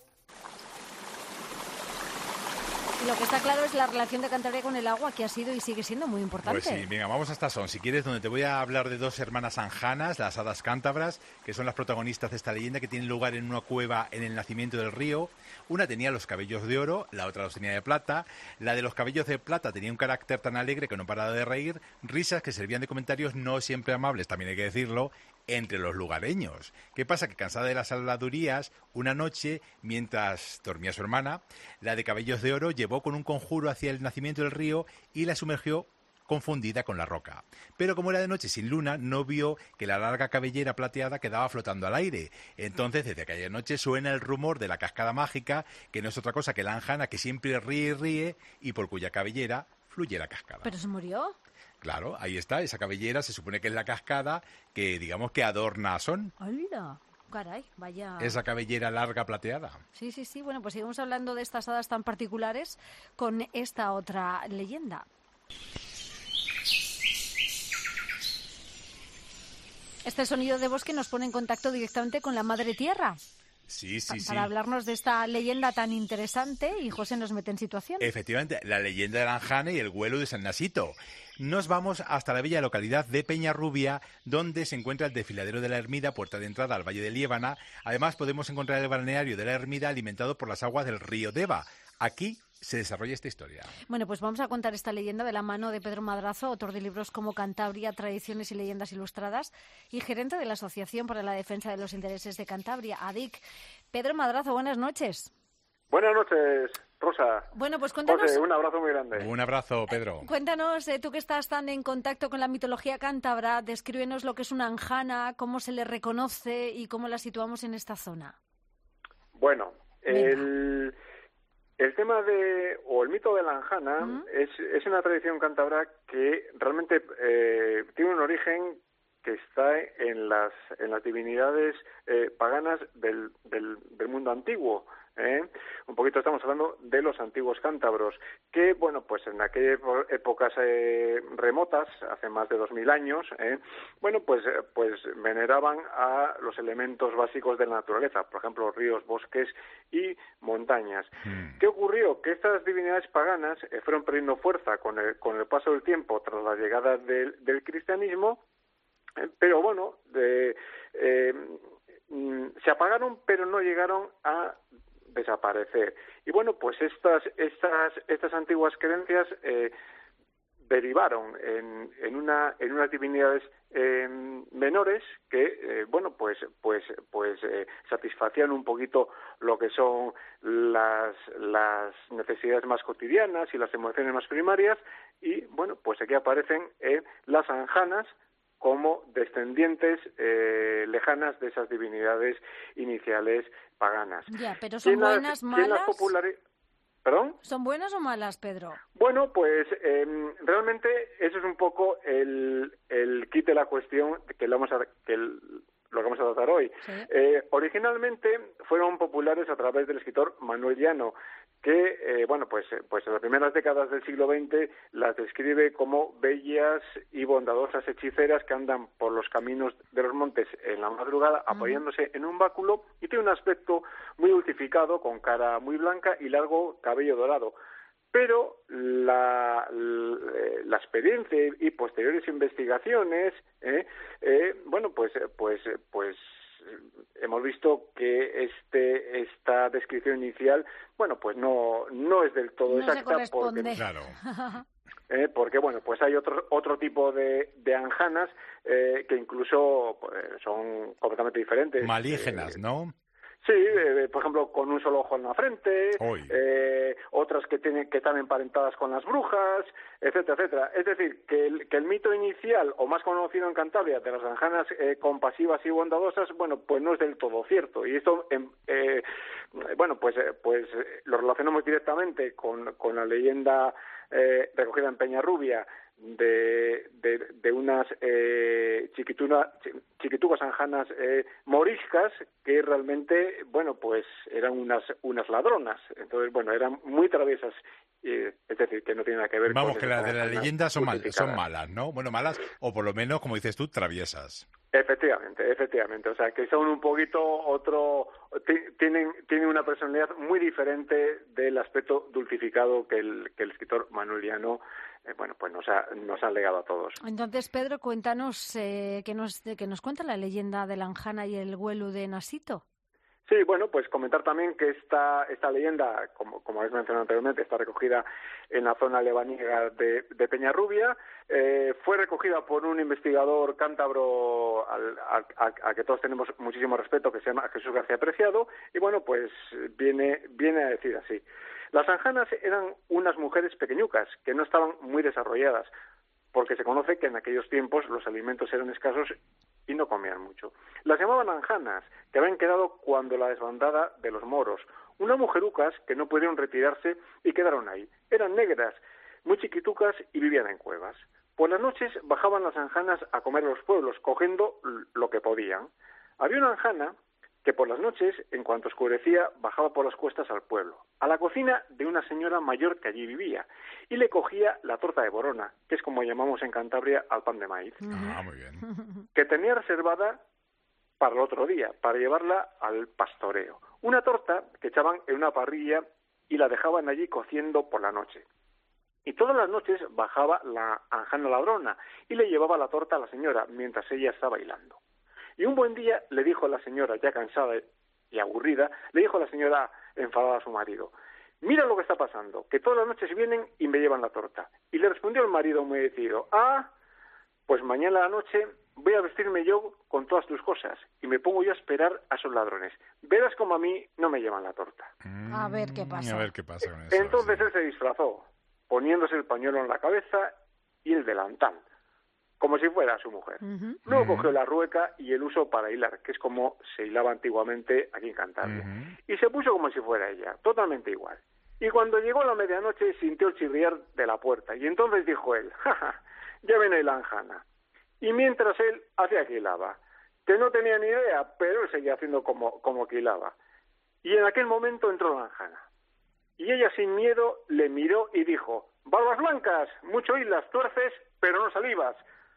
Y lo que está claro es la relación de Cantabria con el agua, que ha sido y sigue siendo muy importante. Pues sí, venga, vamos hasta Son, si quieres, donde te voy a hablar de dos hermanas anjanas, las hadas cántabras, que son las protagonistas de esta leyenda, que tienen lugar en una cueva en el nacimiento del río. Una tenía los cabellos de oro, la otra los tenía de plata. La de los cabellos de plata tenía un carácter tan alegre que no paraba de reír, risas que servían de comentarios no siempre amables, también hay que decirlo, entre los lugareños. ¿Qué pasa? Que cansada de las habladurías, una noche, mientras dormía su hermana, la de cabellos de oro llevó con un conjuro hacia el nacimiento del río y la sumergió confundida con la roca. Pero como era de noche sin luna, no vio que la larga cabellera plateada quedaba flotando al aire. Entonces, desde aquella noche suena el rumor de la cascada mágica, que no es otra cosa que la anjana que siempre ríe y ríe y por cuya cabellera fluye la cascada. ¿Pero se murió? Claro, ahí está, esa cabellera se supone que es la cascada que, digamos, que adorna a Son. ¡Hala! Caray, vaya... Esa cabellera larga plateada. Sí, sí, sí. Bueno, pues seguimos hablando de estas hadas tan particulares con esta otra leyenda. Este sonido de bosque nos pone en contacto directamente con la Madre Tierra. Sí, sí, para sí. Para hablarnos de esta leyenda tan interesante y José nos mete en situación. Efectivamente, la leyenda de la Anjana y el huelo de San Nasito. Nos vamos hasta la bella localidad de Peñarrubia, donde se encuentra el desfiladero de la Ermida, puerta de entrada al Valle de Liébana. Además, podemos encontrar el balneario de la Ermida alimentado por las aguas del río Deva. Aquí se desarrolla esta historia. Bueno, pues vamos a contar esta leyenda de la mano de Pedro Madrazo, autor de libros como Cantabria, Tradiciones y Leyendas Ilustradas y gerente de la Asociación para la Defensa de los Intereses de Cantabria, A D I C. Pedro Madrazo, buenas noches. Buenas noches, Rosa. Bueno, pues cuéntanos... José, un abrazo muy grande. Un abrazo, Pedro. Cuéntanos, eh, tú que estás tan en contacto con la mitología cántabra, descríbenos lo que es una anjana, cómo se le reconoce y cómo la situamos en esta zona. Bueno, el... El tema de, o el mito de la anjana, uh-huh. es, es una tradición cántabra que realmente eh, tiene un origen que está en las, en las divinidades eh, paganas del, del, del mundo antiguo. ¿eh? Un poquito estamos hablando de los antiguos cántabros, que, bueno, pues en aquellas épocas eh, remotas, hace más de dos mil años, ¿eh? bueno, pues, pues veneraban a los elementos básicos de la naturaleza, por ejemplo, ríos, bosques y montañas. Mm. ¿Qué ocurrió? Que estas divinidades paganas eh, fueron perdiendo fuerza con el, con el paso del tiempo tras la llegada del, del cristianismo, eh, pero bueno, de, eh, se apagaron, pero no llegaron a desaparecer. Y bueno, pues estas estas estas antiguas creencias eh, derivaron en, en una en unas divinidades eh, menores que eh, bueno pues pues pues eh, satisfacían un poquito lo que son las las necesidades más cotidianas y las emociones más primarias, y bueno, pues aquí aparecen eh, las anjanas como descendientes eh, lejanas de esas divinidades iniciales paganas. Ya, pero ¿son buenas, malas? Populari- ¿Perdón? ¿Son buenas o malas, Pedro? Bueno, pues eh, realmente eso es un poco el, el kit de la cuestión que, lo vamos a, que el, lo que vamos a tratar hoy. ¿Sí? Eh, originalmente fueron populares a través del escritor Manuel Llano, que, eh, bueno, pues, pues en las primeras décadas del siglo veinte las describe como bellas y bondadosas hechiceras que andan por los caminos de los montes en la madrugada apoyándose uh-huh. en un báculo, y tiene un aspecto muy dulcificado, con cara muy blanca y largo cabello dorado. Pero la, la, la experiencia y posteriores investigaciones, eh, eh, bueno, pues, pues, pues hemos visto que este esta descripción inicial, bueno, pues no no es del todo no exacta, se porque claro. Eh, porque bueno, pues hay otro otro tipo de, de anjanas eh, que incluso pues, son completamente diferentes. Malígenas, eh, ¿no? Sí, eh, por ejemplo, con un solo ojo en la frente, eh, otras que tienen que están emparentadas con las brujas, etcétera, etcétera. Es decir, que el, que el mito inicial, o más conocido en Cantabria, de las anjanas eh, compasivas y bondadosas, bueno, pues no es del todo cierto. Y esto, eh, eh, bueno, pues, eh, pues eh, lo relacionamos directamente con, con la leyenda eh, recogida en Peñarrubia, de, de, de unas eh, chiquituna, chiquitugas anjanas eh, moriscas que realmente, bueno, pues eran unas unas ladronas. Entonces, bueno, eran muy traviesas, eh, es decir, que no tiene nada que ver Vamos, con... que las de la leyenda son, mal, son malas, ¿no? Bueno, malas, o por lo menos, como dices tú, traviesas. Efectivamente, efectivamente. O sea, que son un poquito otro... T- tienen, tienen una personalidad muy diferente del aspecto dulcificado que el, que el escritor Manuel Llano Eh, bueno, pues nos ha, nos ha legado a todos. Entonces, Pedro, cuéntanos, eh, ¿qué nos, que nos cuenta la leyenda de la anjana y el huelu de Nasito? Sí, bueno, pues comentar también que esta esta leyenda, como, como habéis mencionado anteriormente, está recogida en la zona lebaniega de, de Peñarrubia. Eh, fue recogida por un investigador cántabro al, al, al, al que todos tenemos muchísimo respeto, que se llama Jesús García Preciado, y bueno, pues viene, viene a decir así. Las anjanas eran unas mujeres pequeñucas que no estaban muy desarrolladas, porque se conoce que en aquellos tiempos los alimentos eran escasos y no comían mucho. Las llamaban anjanas, que habían quedado cuando la desbandada de los moros. Unas mujerucas que no pudieron retirarse y quedaron ahí. Eran negras, muy chiquitucas y vivían en cuevas. Por las noches bajaban las anjanas a comer a los pueblos, cogiendo lo que podían. Había una anjana que por las noches, en cuanto oscurecía, bajaba por las cuestas al pueblo, a la cocina de una señora mayor que allí vivía, y le cogía la torta de borona, que es como llamamos en Cantabria al pan de maíz, ah, muy bien. que tenía reservada para el otro día, para llevarla al pastoreo. Una torta que echaban en una parrilla y la dejaban allí cociendo por la noche. Y todas las noches bajaba la anjana ladrona y le llevaba la torta a la señora mientras ella estaba bailando. Y un buen día le dijo a la señora, ya cansada y aburrida, le dijo a la señora enfadada a su marido: mira lo que está pasando, que todas las noches vienen y me llevan la torta. Y le respondió el marido muy decidido: ah, pues mañana a la noche voy a vestirme yo con todas tus cosas y me pongo yo a esperar a esos ladrones. Verás como a mí no me llevan la torta. Mm, a ver qué pasa. A ver qué pasa con eso. Entonces sí. él se disfrazó, poniéndose el pañuelo en la cabeza y el delantal, como si fuera su mujer. Uh-huh. Luego uh-huh. cogió la rueca y el uso para hilar, que es como se hilaba antiguamente aquí en Cantabria. Uh-huh. Y se puso como si fuera ella, totalmente igual. Y cuando llegó la medianoche sintió el chirriar de la puerta. Y entonces dijo él: jaja, ya viene la anjana. Y mientras él hacía que hilaba, que no tenía ni idea, pero él seguía haciendo como, como que hilaba. Y en aquel momento entró Lanjana. Y ella sin miedo le miró y dijo: «Barbas blancas, mucho hilas, tuerces, pero no salivas».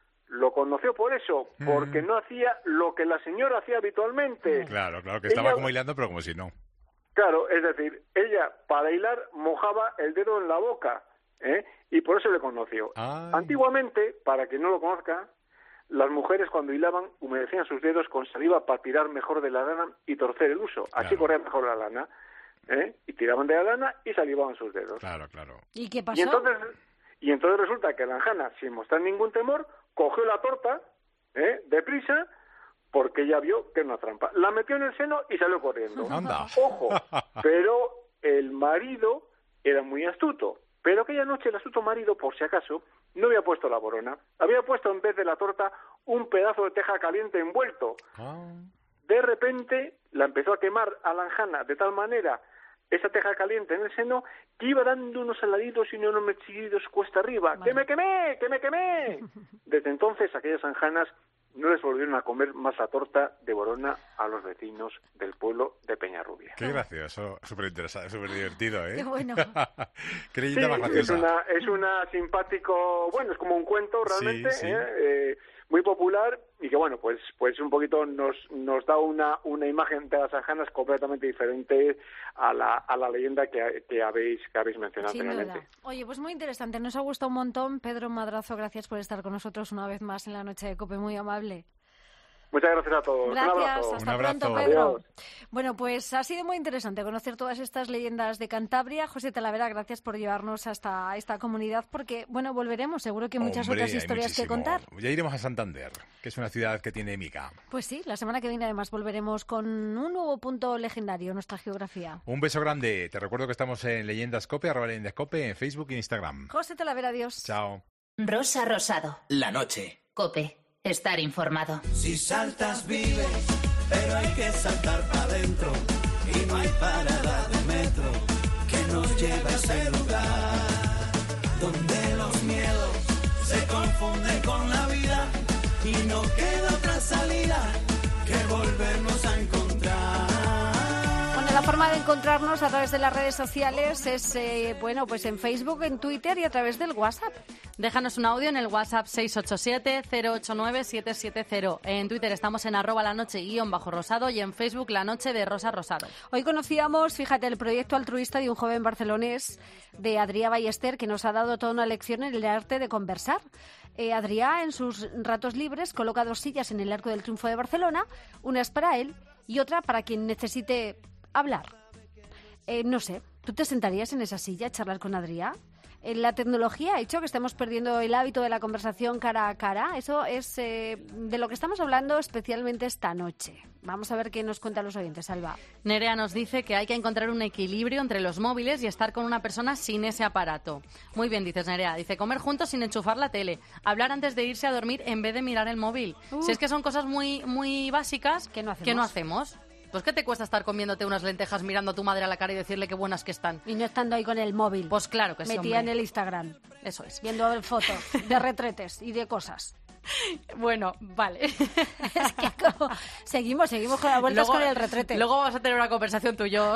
Lo conoció por eso, porque mm. no hacía lo que la señora hacía habitualmente. Claro, claro, que estaba ella, como hilando, pero como si no. Claro, es decir, ella para hilar mojaba el dedo en la boca, ¿eh? Y por eso le conoció. Ay. Antiguamente, para quien no lo conozca, las mujeres cuando hilaban humedecían sus dedos con saliva para tirar mejor de la lana y torcer el uso. Así claro. corría mejor la lana. ¿Eh? Y tiraban de la lana y salivaban sus dedos. Claro, claro. ¿Y qué pasó? Y entonces, y entonces resulta que Lanjana, sin mostrar ningún temor, cogió la torta, ¿eh? deprisa, porque ya vio que era una trampa. La metió en el seno y salió corriendo. Anda. Ojo, pero el marido era muy astuto. Pero aquella noche el astuto marido, por si acaso, no había puesto la borona. Había puesto en vez de la torta un pedazo de teja caliente envuelto. Ah. De repente la empezó a quemar a Lanjana de tal manera esa teja caliente en el seno que iba dando unos alaridos y unos chillidos cuesta arriba. Vale. ¡Que me quemé! ¡Que me quemé! Desde entonces aquellas anjanas no les volvieron a comer más la torta de borona a los vecinos del pueblo de Peñarrubia. Qué gracioso, súper interesante, súper divertido, ¿eh? Qué bueno. Qué leyenda sí, más graciosa. Es una, es una simpático, bueno, es como un cuento realmente, sí, sí. ¿eh? Eh, muy popular y que bueno, pues pues un poquito nos nos da una una imagen de las anjanas completamente diferente a la a la leyenda que, que habéis que habéis mencionado anteriormente. Oye, pues muy interesante, nos ha gustado un montón. Pedro Madrazo, gracias por estar con nosotros una vez más en la noche de COPE, muy amable. Muchas gracias a todos. Gracias, un abrazo. hasta un abrazo. pronto, Pedro. Adiós. Bueno, pues ha sido muy interesante conocer todas estas leyendas de Cantabria. José Talavera, gracias por llevarnos hasta esta comunidad, porque, bueno, volveremos, seguro que hay muchas Hombre, otras historias que contar. Ya iremos a Santander, que es una ciudad que tiene mica. Pues sí, la semana que viene además volveremos con un nuevo punto legendario en nuestra geografía. Un beso grande. Te recuerdo que estamos en Leyendas Cope, arroba Leyendas Cope, en Facebook e Instagram. José Talavera, adiós. Chao. Rosa Rosado. La noche. COPE. Estar informado. Si saltas vives, pero hay que saltar para adentro y no hay parada de metro que nos lleve a ese lugar donde los miedos se confunden con la vida y no queda otra salida que volvernos a encontrar. La forma de encontrarnos a través de las redes sociales es, eh, bueno, pues en Facebook, en Twitter y a través del WhatsApp. Déjanos un audio en el WhatsApp seis ocho siete, cero ocho nueve, siete siete cero. En Twitter estamos en arroba la noche guión bajo rosado y en Facebook la noche de Rosa Rosado. Hoy conocíamos, fíjate, el proyecto altruista de un joven barcelonés, de Adrià Ballester, que nos ha dado toda una lección en el arte de conversar. Eh, Adrià, en sus ratos libres, coloca dos sillas en el Arco del Triunfo de Barcelona, una es para él y otra para quien necesite hablar. Eh, no sé, ¿tú te sentarías en esa silla a charlar con Adrià? Eh, la tecnología ha hecho que estemos perdiendo el hábito de la conversación cara a cara. Eso es eh, de lo que estamos hablando especialmente esta noche. Vamos a ver qué nos cuentan los oyentes, Alba. Nerea nos dice que hay que encontrar un equilibrio entre los móviles y estar con una persona sin ese aparato. Muy bien, dices Nerea. Dice comer juntos sin enchufar la tele. Hablar antes de irse a dormir en vez de mirar el móvil. Uh. Si es que son cosas muy, muy básicas que no hacemos. Que no hacemos. Pues ¿qué te cuesta estar comiéndote unas lentejas mirando a tu madre a la cara y decirle qué buenas que están? Y no estando ahí con el móvil. Pues claro que sí, metida hombre. en el Instagram. Eso es. Viendo fotos de retretes y de cosas. Bueno, vale. Es que como... Seguimos, seguimos con las vueltas luego, con el retrete. Luego vamos a tener una conversación tú y yo,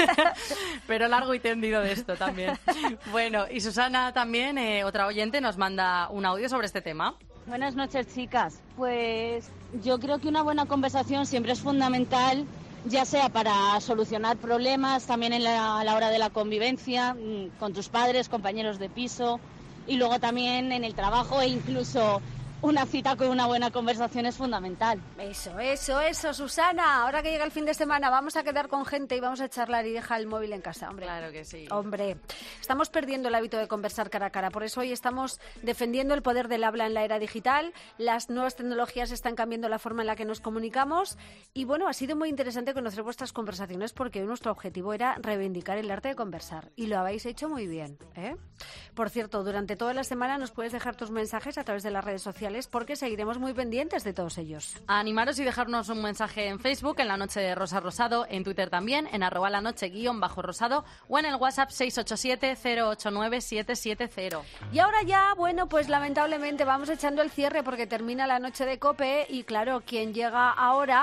pero largo y tendido de esto también. Bueno, y Susana también, eh, otra oyente, nos manda un audio sobre este tema. Buenas noches, chicas. Pues yo creo que una buena conversación siempre es fundamental, ya sea para solucionar problemas, también en la, a la hora de la convivencia, con tus padres, compañeros de piso, y luego también en el trabajo e incluso una cita con una buena conversación es fundamental. Eso, eso, eso, Susana. Ahora que llega el fin de semana vamos a quedar con gente y vamos a charlar y dejar el móvil en casa, hombre. Claro que sí. Hombre, estamos perdiendo el hábito de conversar cara a cara. Por eso hoy estamos defendiendo el poder del habla en la era digital. Las nuevas tecnologías están cambiando la forma en la que nos comunicamos. Y bueno, ha sido muy interesante conocer vuestras conversaciones porque hoy nuestro objetivo era reivindicar el arte de conversar. Y lo habéis hecho muy bien, ¿eh? Por cierto, durante toda la semana nos puedes dejar tus mensajes a través de las redes sociales porque seguiremos muy pendientes de todos ellos. A animaros y dejarnos un mensaje en Facebook, en la noche de Rosa Rosado, en Twitter también, en arroba la noche guión bajo rosado o en el WhatsApp seis ocho siete, cero ocho nueve, siete siete cero. Y ahora ya, bueno, pues lamentablemente vamos echando el cierre porque termina la noche de COPE y claro, quien llega ahora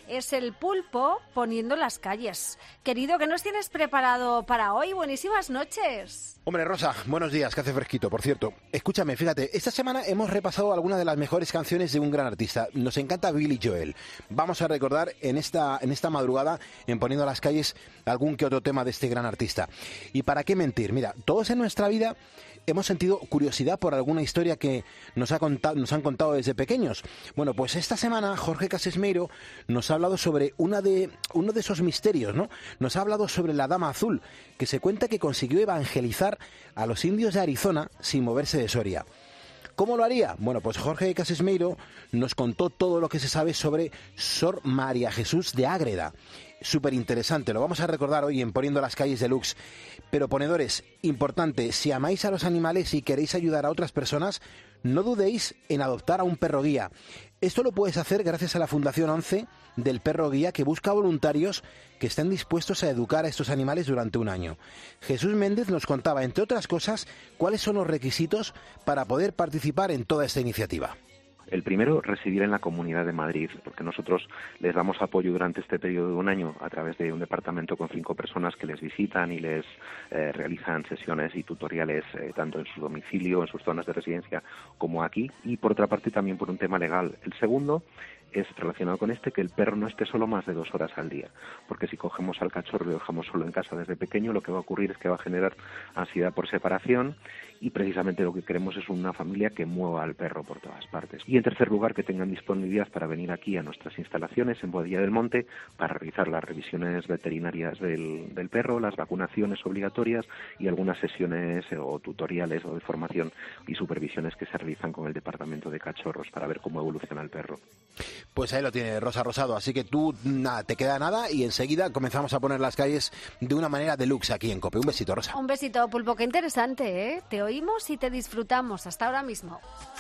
es el pulpo poniendo las calles. Querido, ¿qué nos tienes preparado para hoy? Buenísimas noches. Hombre, Rosa, buenos días, que hace fresquito, por cierto. Escúchame, fíjate, esta semana hemos repasado algunas de las mejores canciones de un gran artista. Nos encanta Billy Joel. Vamos a recordar en esta, en esta madrugada, en Poniendo las calles, algún que otro tema de este gran artista. ¿Y para qué mentir? Mira, todos en nuestra vida hemos sentido curiosidad por alguna historia que nos, ha contado, nos han contado desde pequeños. Bueno, pues esta semana Jorge Casesmeiro nos ha hablado sobre una de, uno de esos misterios, ¿no? Nos ha hablado sobre la Dama Azul, que se cuenta que consiguió evangelizar a los indios de Arizona sin moverse de Soria. ¿Cómo lo haría? Bueno, pues Jorge Casesmeiro nos contó todo lo que se sabe sobre Sor María Jesús de Ágreda. Súper interesante, lo vamos a recordar hoy en Poniendo las calles deluxe. Pero ponedores, importante, si amáis a los animales y queréis ayudar a otras personas, no dudéis en adoptar a un perro guía. Esto lo puedes hacer gracias a la Fundación once del Perro Guía, que busca voluntarios que estén dispuestos a educar a estos animales durante un año. Jesús Méndez nos contaba, entre otras cosas, cuáles son los requisitos para poder participar en toda esta iniciativa. El primero, residir en la Comunidad de Madrid, porque nosotros les damos apoyo durante este periodo de un año a través de un departamento con cinco personas que les visitan y les eh, realizan sesiones y tutoriales eh, tanto en su domicilio, en sus zonas de residencia, como aquí. Y por otra parte también por un tema legal. El segundo es relacionado con este, que el perro no esté solo más de dos horas al día, porque si cogemos al cachorro y lo dejamos solo en casa desde pequeño, lo que va a ocurrir es que va a generar ansiedad por separación, y precisamente lo que queremos es una familia que mueva al perro por todas partes. Y en tercer lugar, que tengan disponibilidad para venir aquí a nuestras instalaciones en Boadilla del Monte para realizar las revisiones veterinarias del, del perro, las vacunaciones obligatorias y algunas sesiones o tutoriales o de formación y supervisiones que se realizan con el departamento de cachorros para ver cómo evoluciona el perro. Pues ahí lo tiene Rosa Rosado, así que tú, nada, te queda nada y enseguida comenzamos a poner las calles de una manera deluxe aquí en COPE. Un besito, Rosa. Un besito, Pulpo, qué interesante, ¿eh? Te oímos y te disfrutamos. Hasta ahora mismo.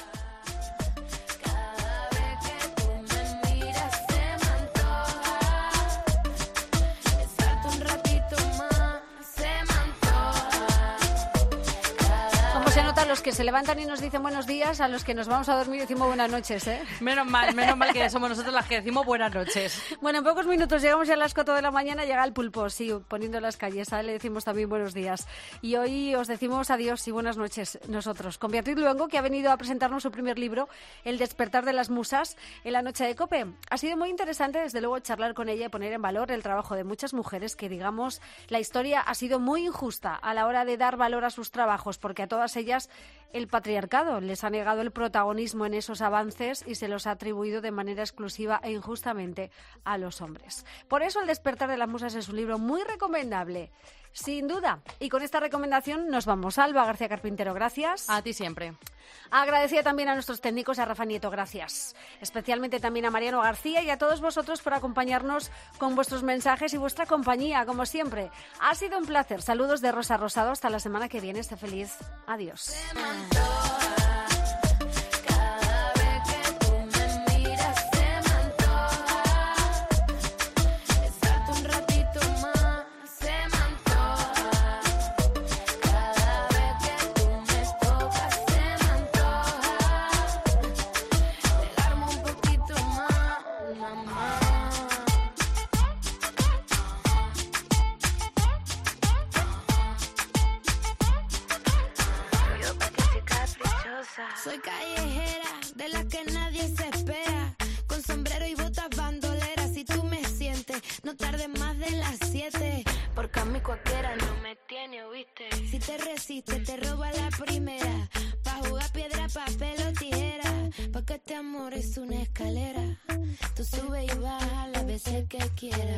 A los que se levantan y nos dicen buenos días, a los que nos vamos a dormir decimos buenas noches, ¿eh? Menos mal, menos mal que somos nosotros las que decimos buenas noches. Bueno, en pocos minutos llegamos ya a las cuatro de la mañana, llega el Pulpo, sí, poniendo las calles, a él le decimos también buenos días. Y hoy os decimos adiós y buenas noches nosotros, con Beatriz Luengo, que ha venido a presentarnos su primer libro, El despertar de las musas, en la noche de COPE. Ha sido muy interesante, desde luego, charlar con ella y poner en valor el trabajo de muchas mujeres que, digamos, la historia ha sido muy injusta a la hora de dar valor a sus trabajos, porque a todas ellas el patriarcado les ha negado el protagonismo en esos avances y se los ha atribuido de manera exclusiva e injustamente a los hombres. Por eso El despertar de las musas es un libro muy recomendable, sin duda. Y con esta recomendación nos vamos. Alba García Carpintero, gracias. A ti siempre. Agradecida también a nuestros técnicos, a Rafa Nieto, gracias. Especialmente también a Mariano García y a todos vosotros por acompañarnos con vuestros mensajes y vuestra compañía, como siempre. Ha sido un placer. Saludos de Rosa Rosado. Hasta la semana que viene. Esté feliz. Adiós. Soy callejera, de la que nadie se espera, con sombrero y botas bandoleras. Si tú me sientes, no tardes más de las siete, porque a mí cualquiera no me tiene, ¿oíste? Si te resistes, te roba la primera, pa' jugar piedra, papel o tijera, porque este amor es una escalera, tú subes y bajas las veces que quieras.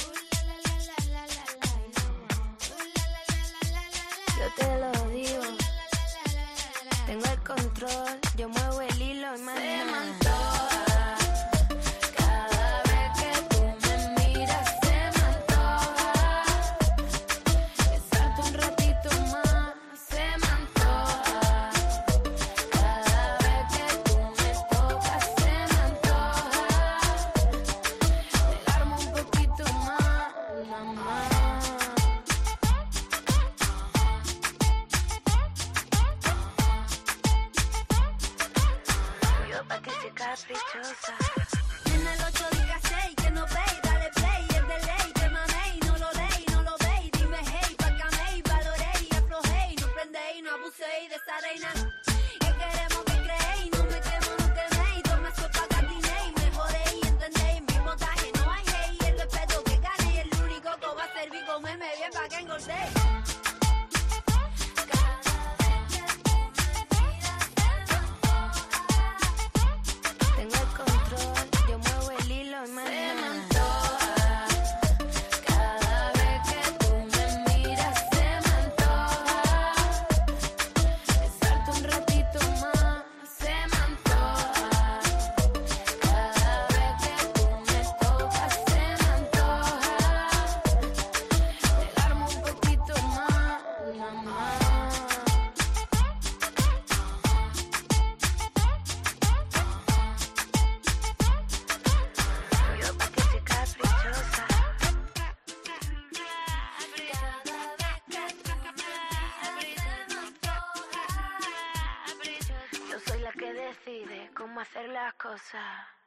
Yo te lo digo, tengo el control, yo muevo el hilo y más se me antoja. Cada vez que tú me miras se me antoja. Besarte un ratito más se me antoja. Cada vez que tú me tocas se me antoja. Pegarme un poquito más, nada más. Caprichosa. En el ocho diga seis que no ve. esta reina. Que queremos que creéis, no me quemo, no queméis. Toma sopa, catinéis, mejoréis, entendéis. Mi montaje no hay hate, el respeto que gane. El único que va a servir comerme bien pa' que engordéis. Tengo el control, yo muevo el hilo y me Se me antoja, cada vez que tú me miras se me antoja, besarte un ratito más, se me antoja, cada vez que tú me tocas se me antoja, pegarme un poquito más, mamá. yo pa' que soy caprichosa. Yo soy la que decide cómo hacer las cosas.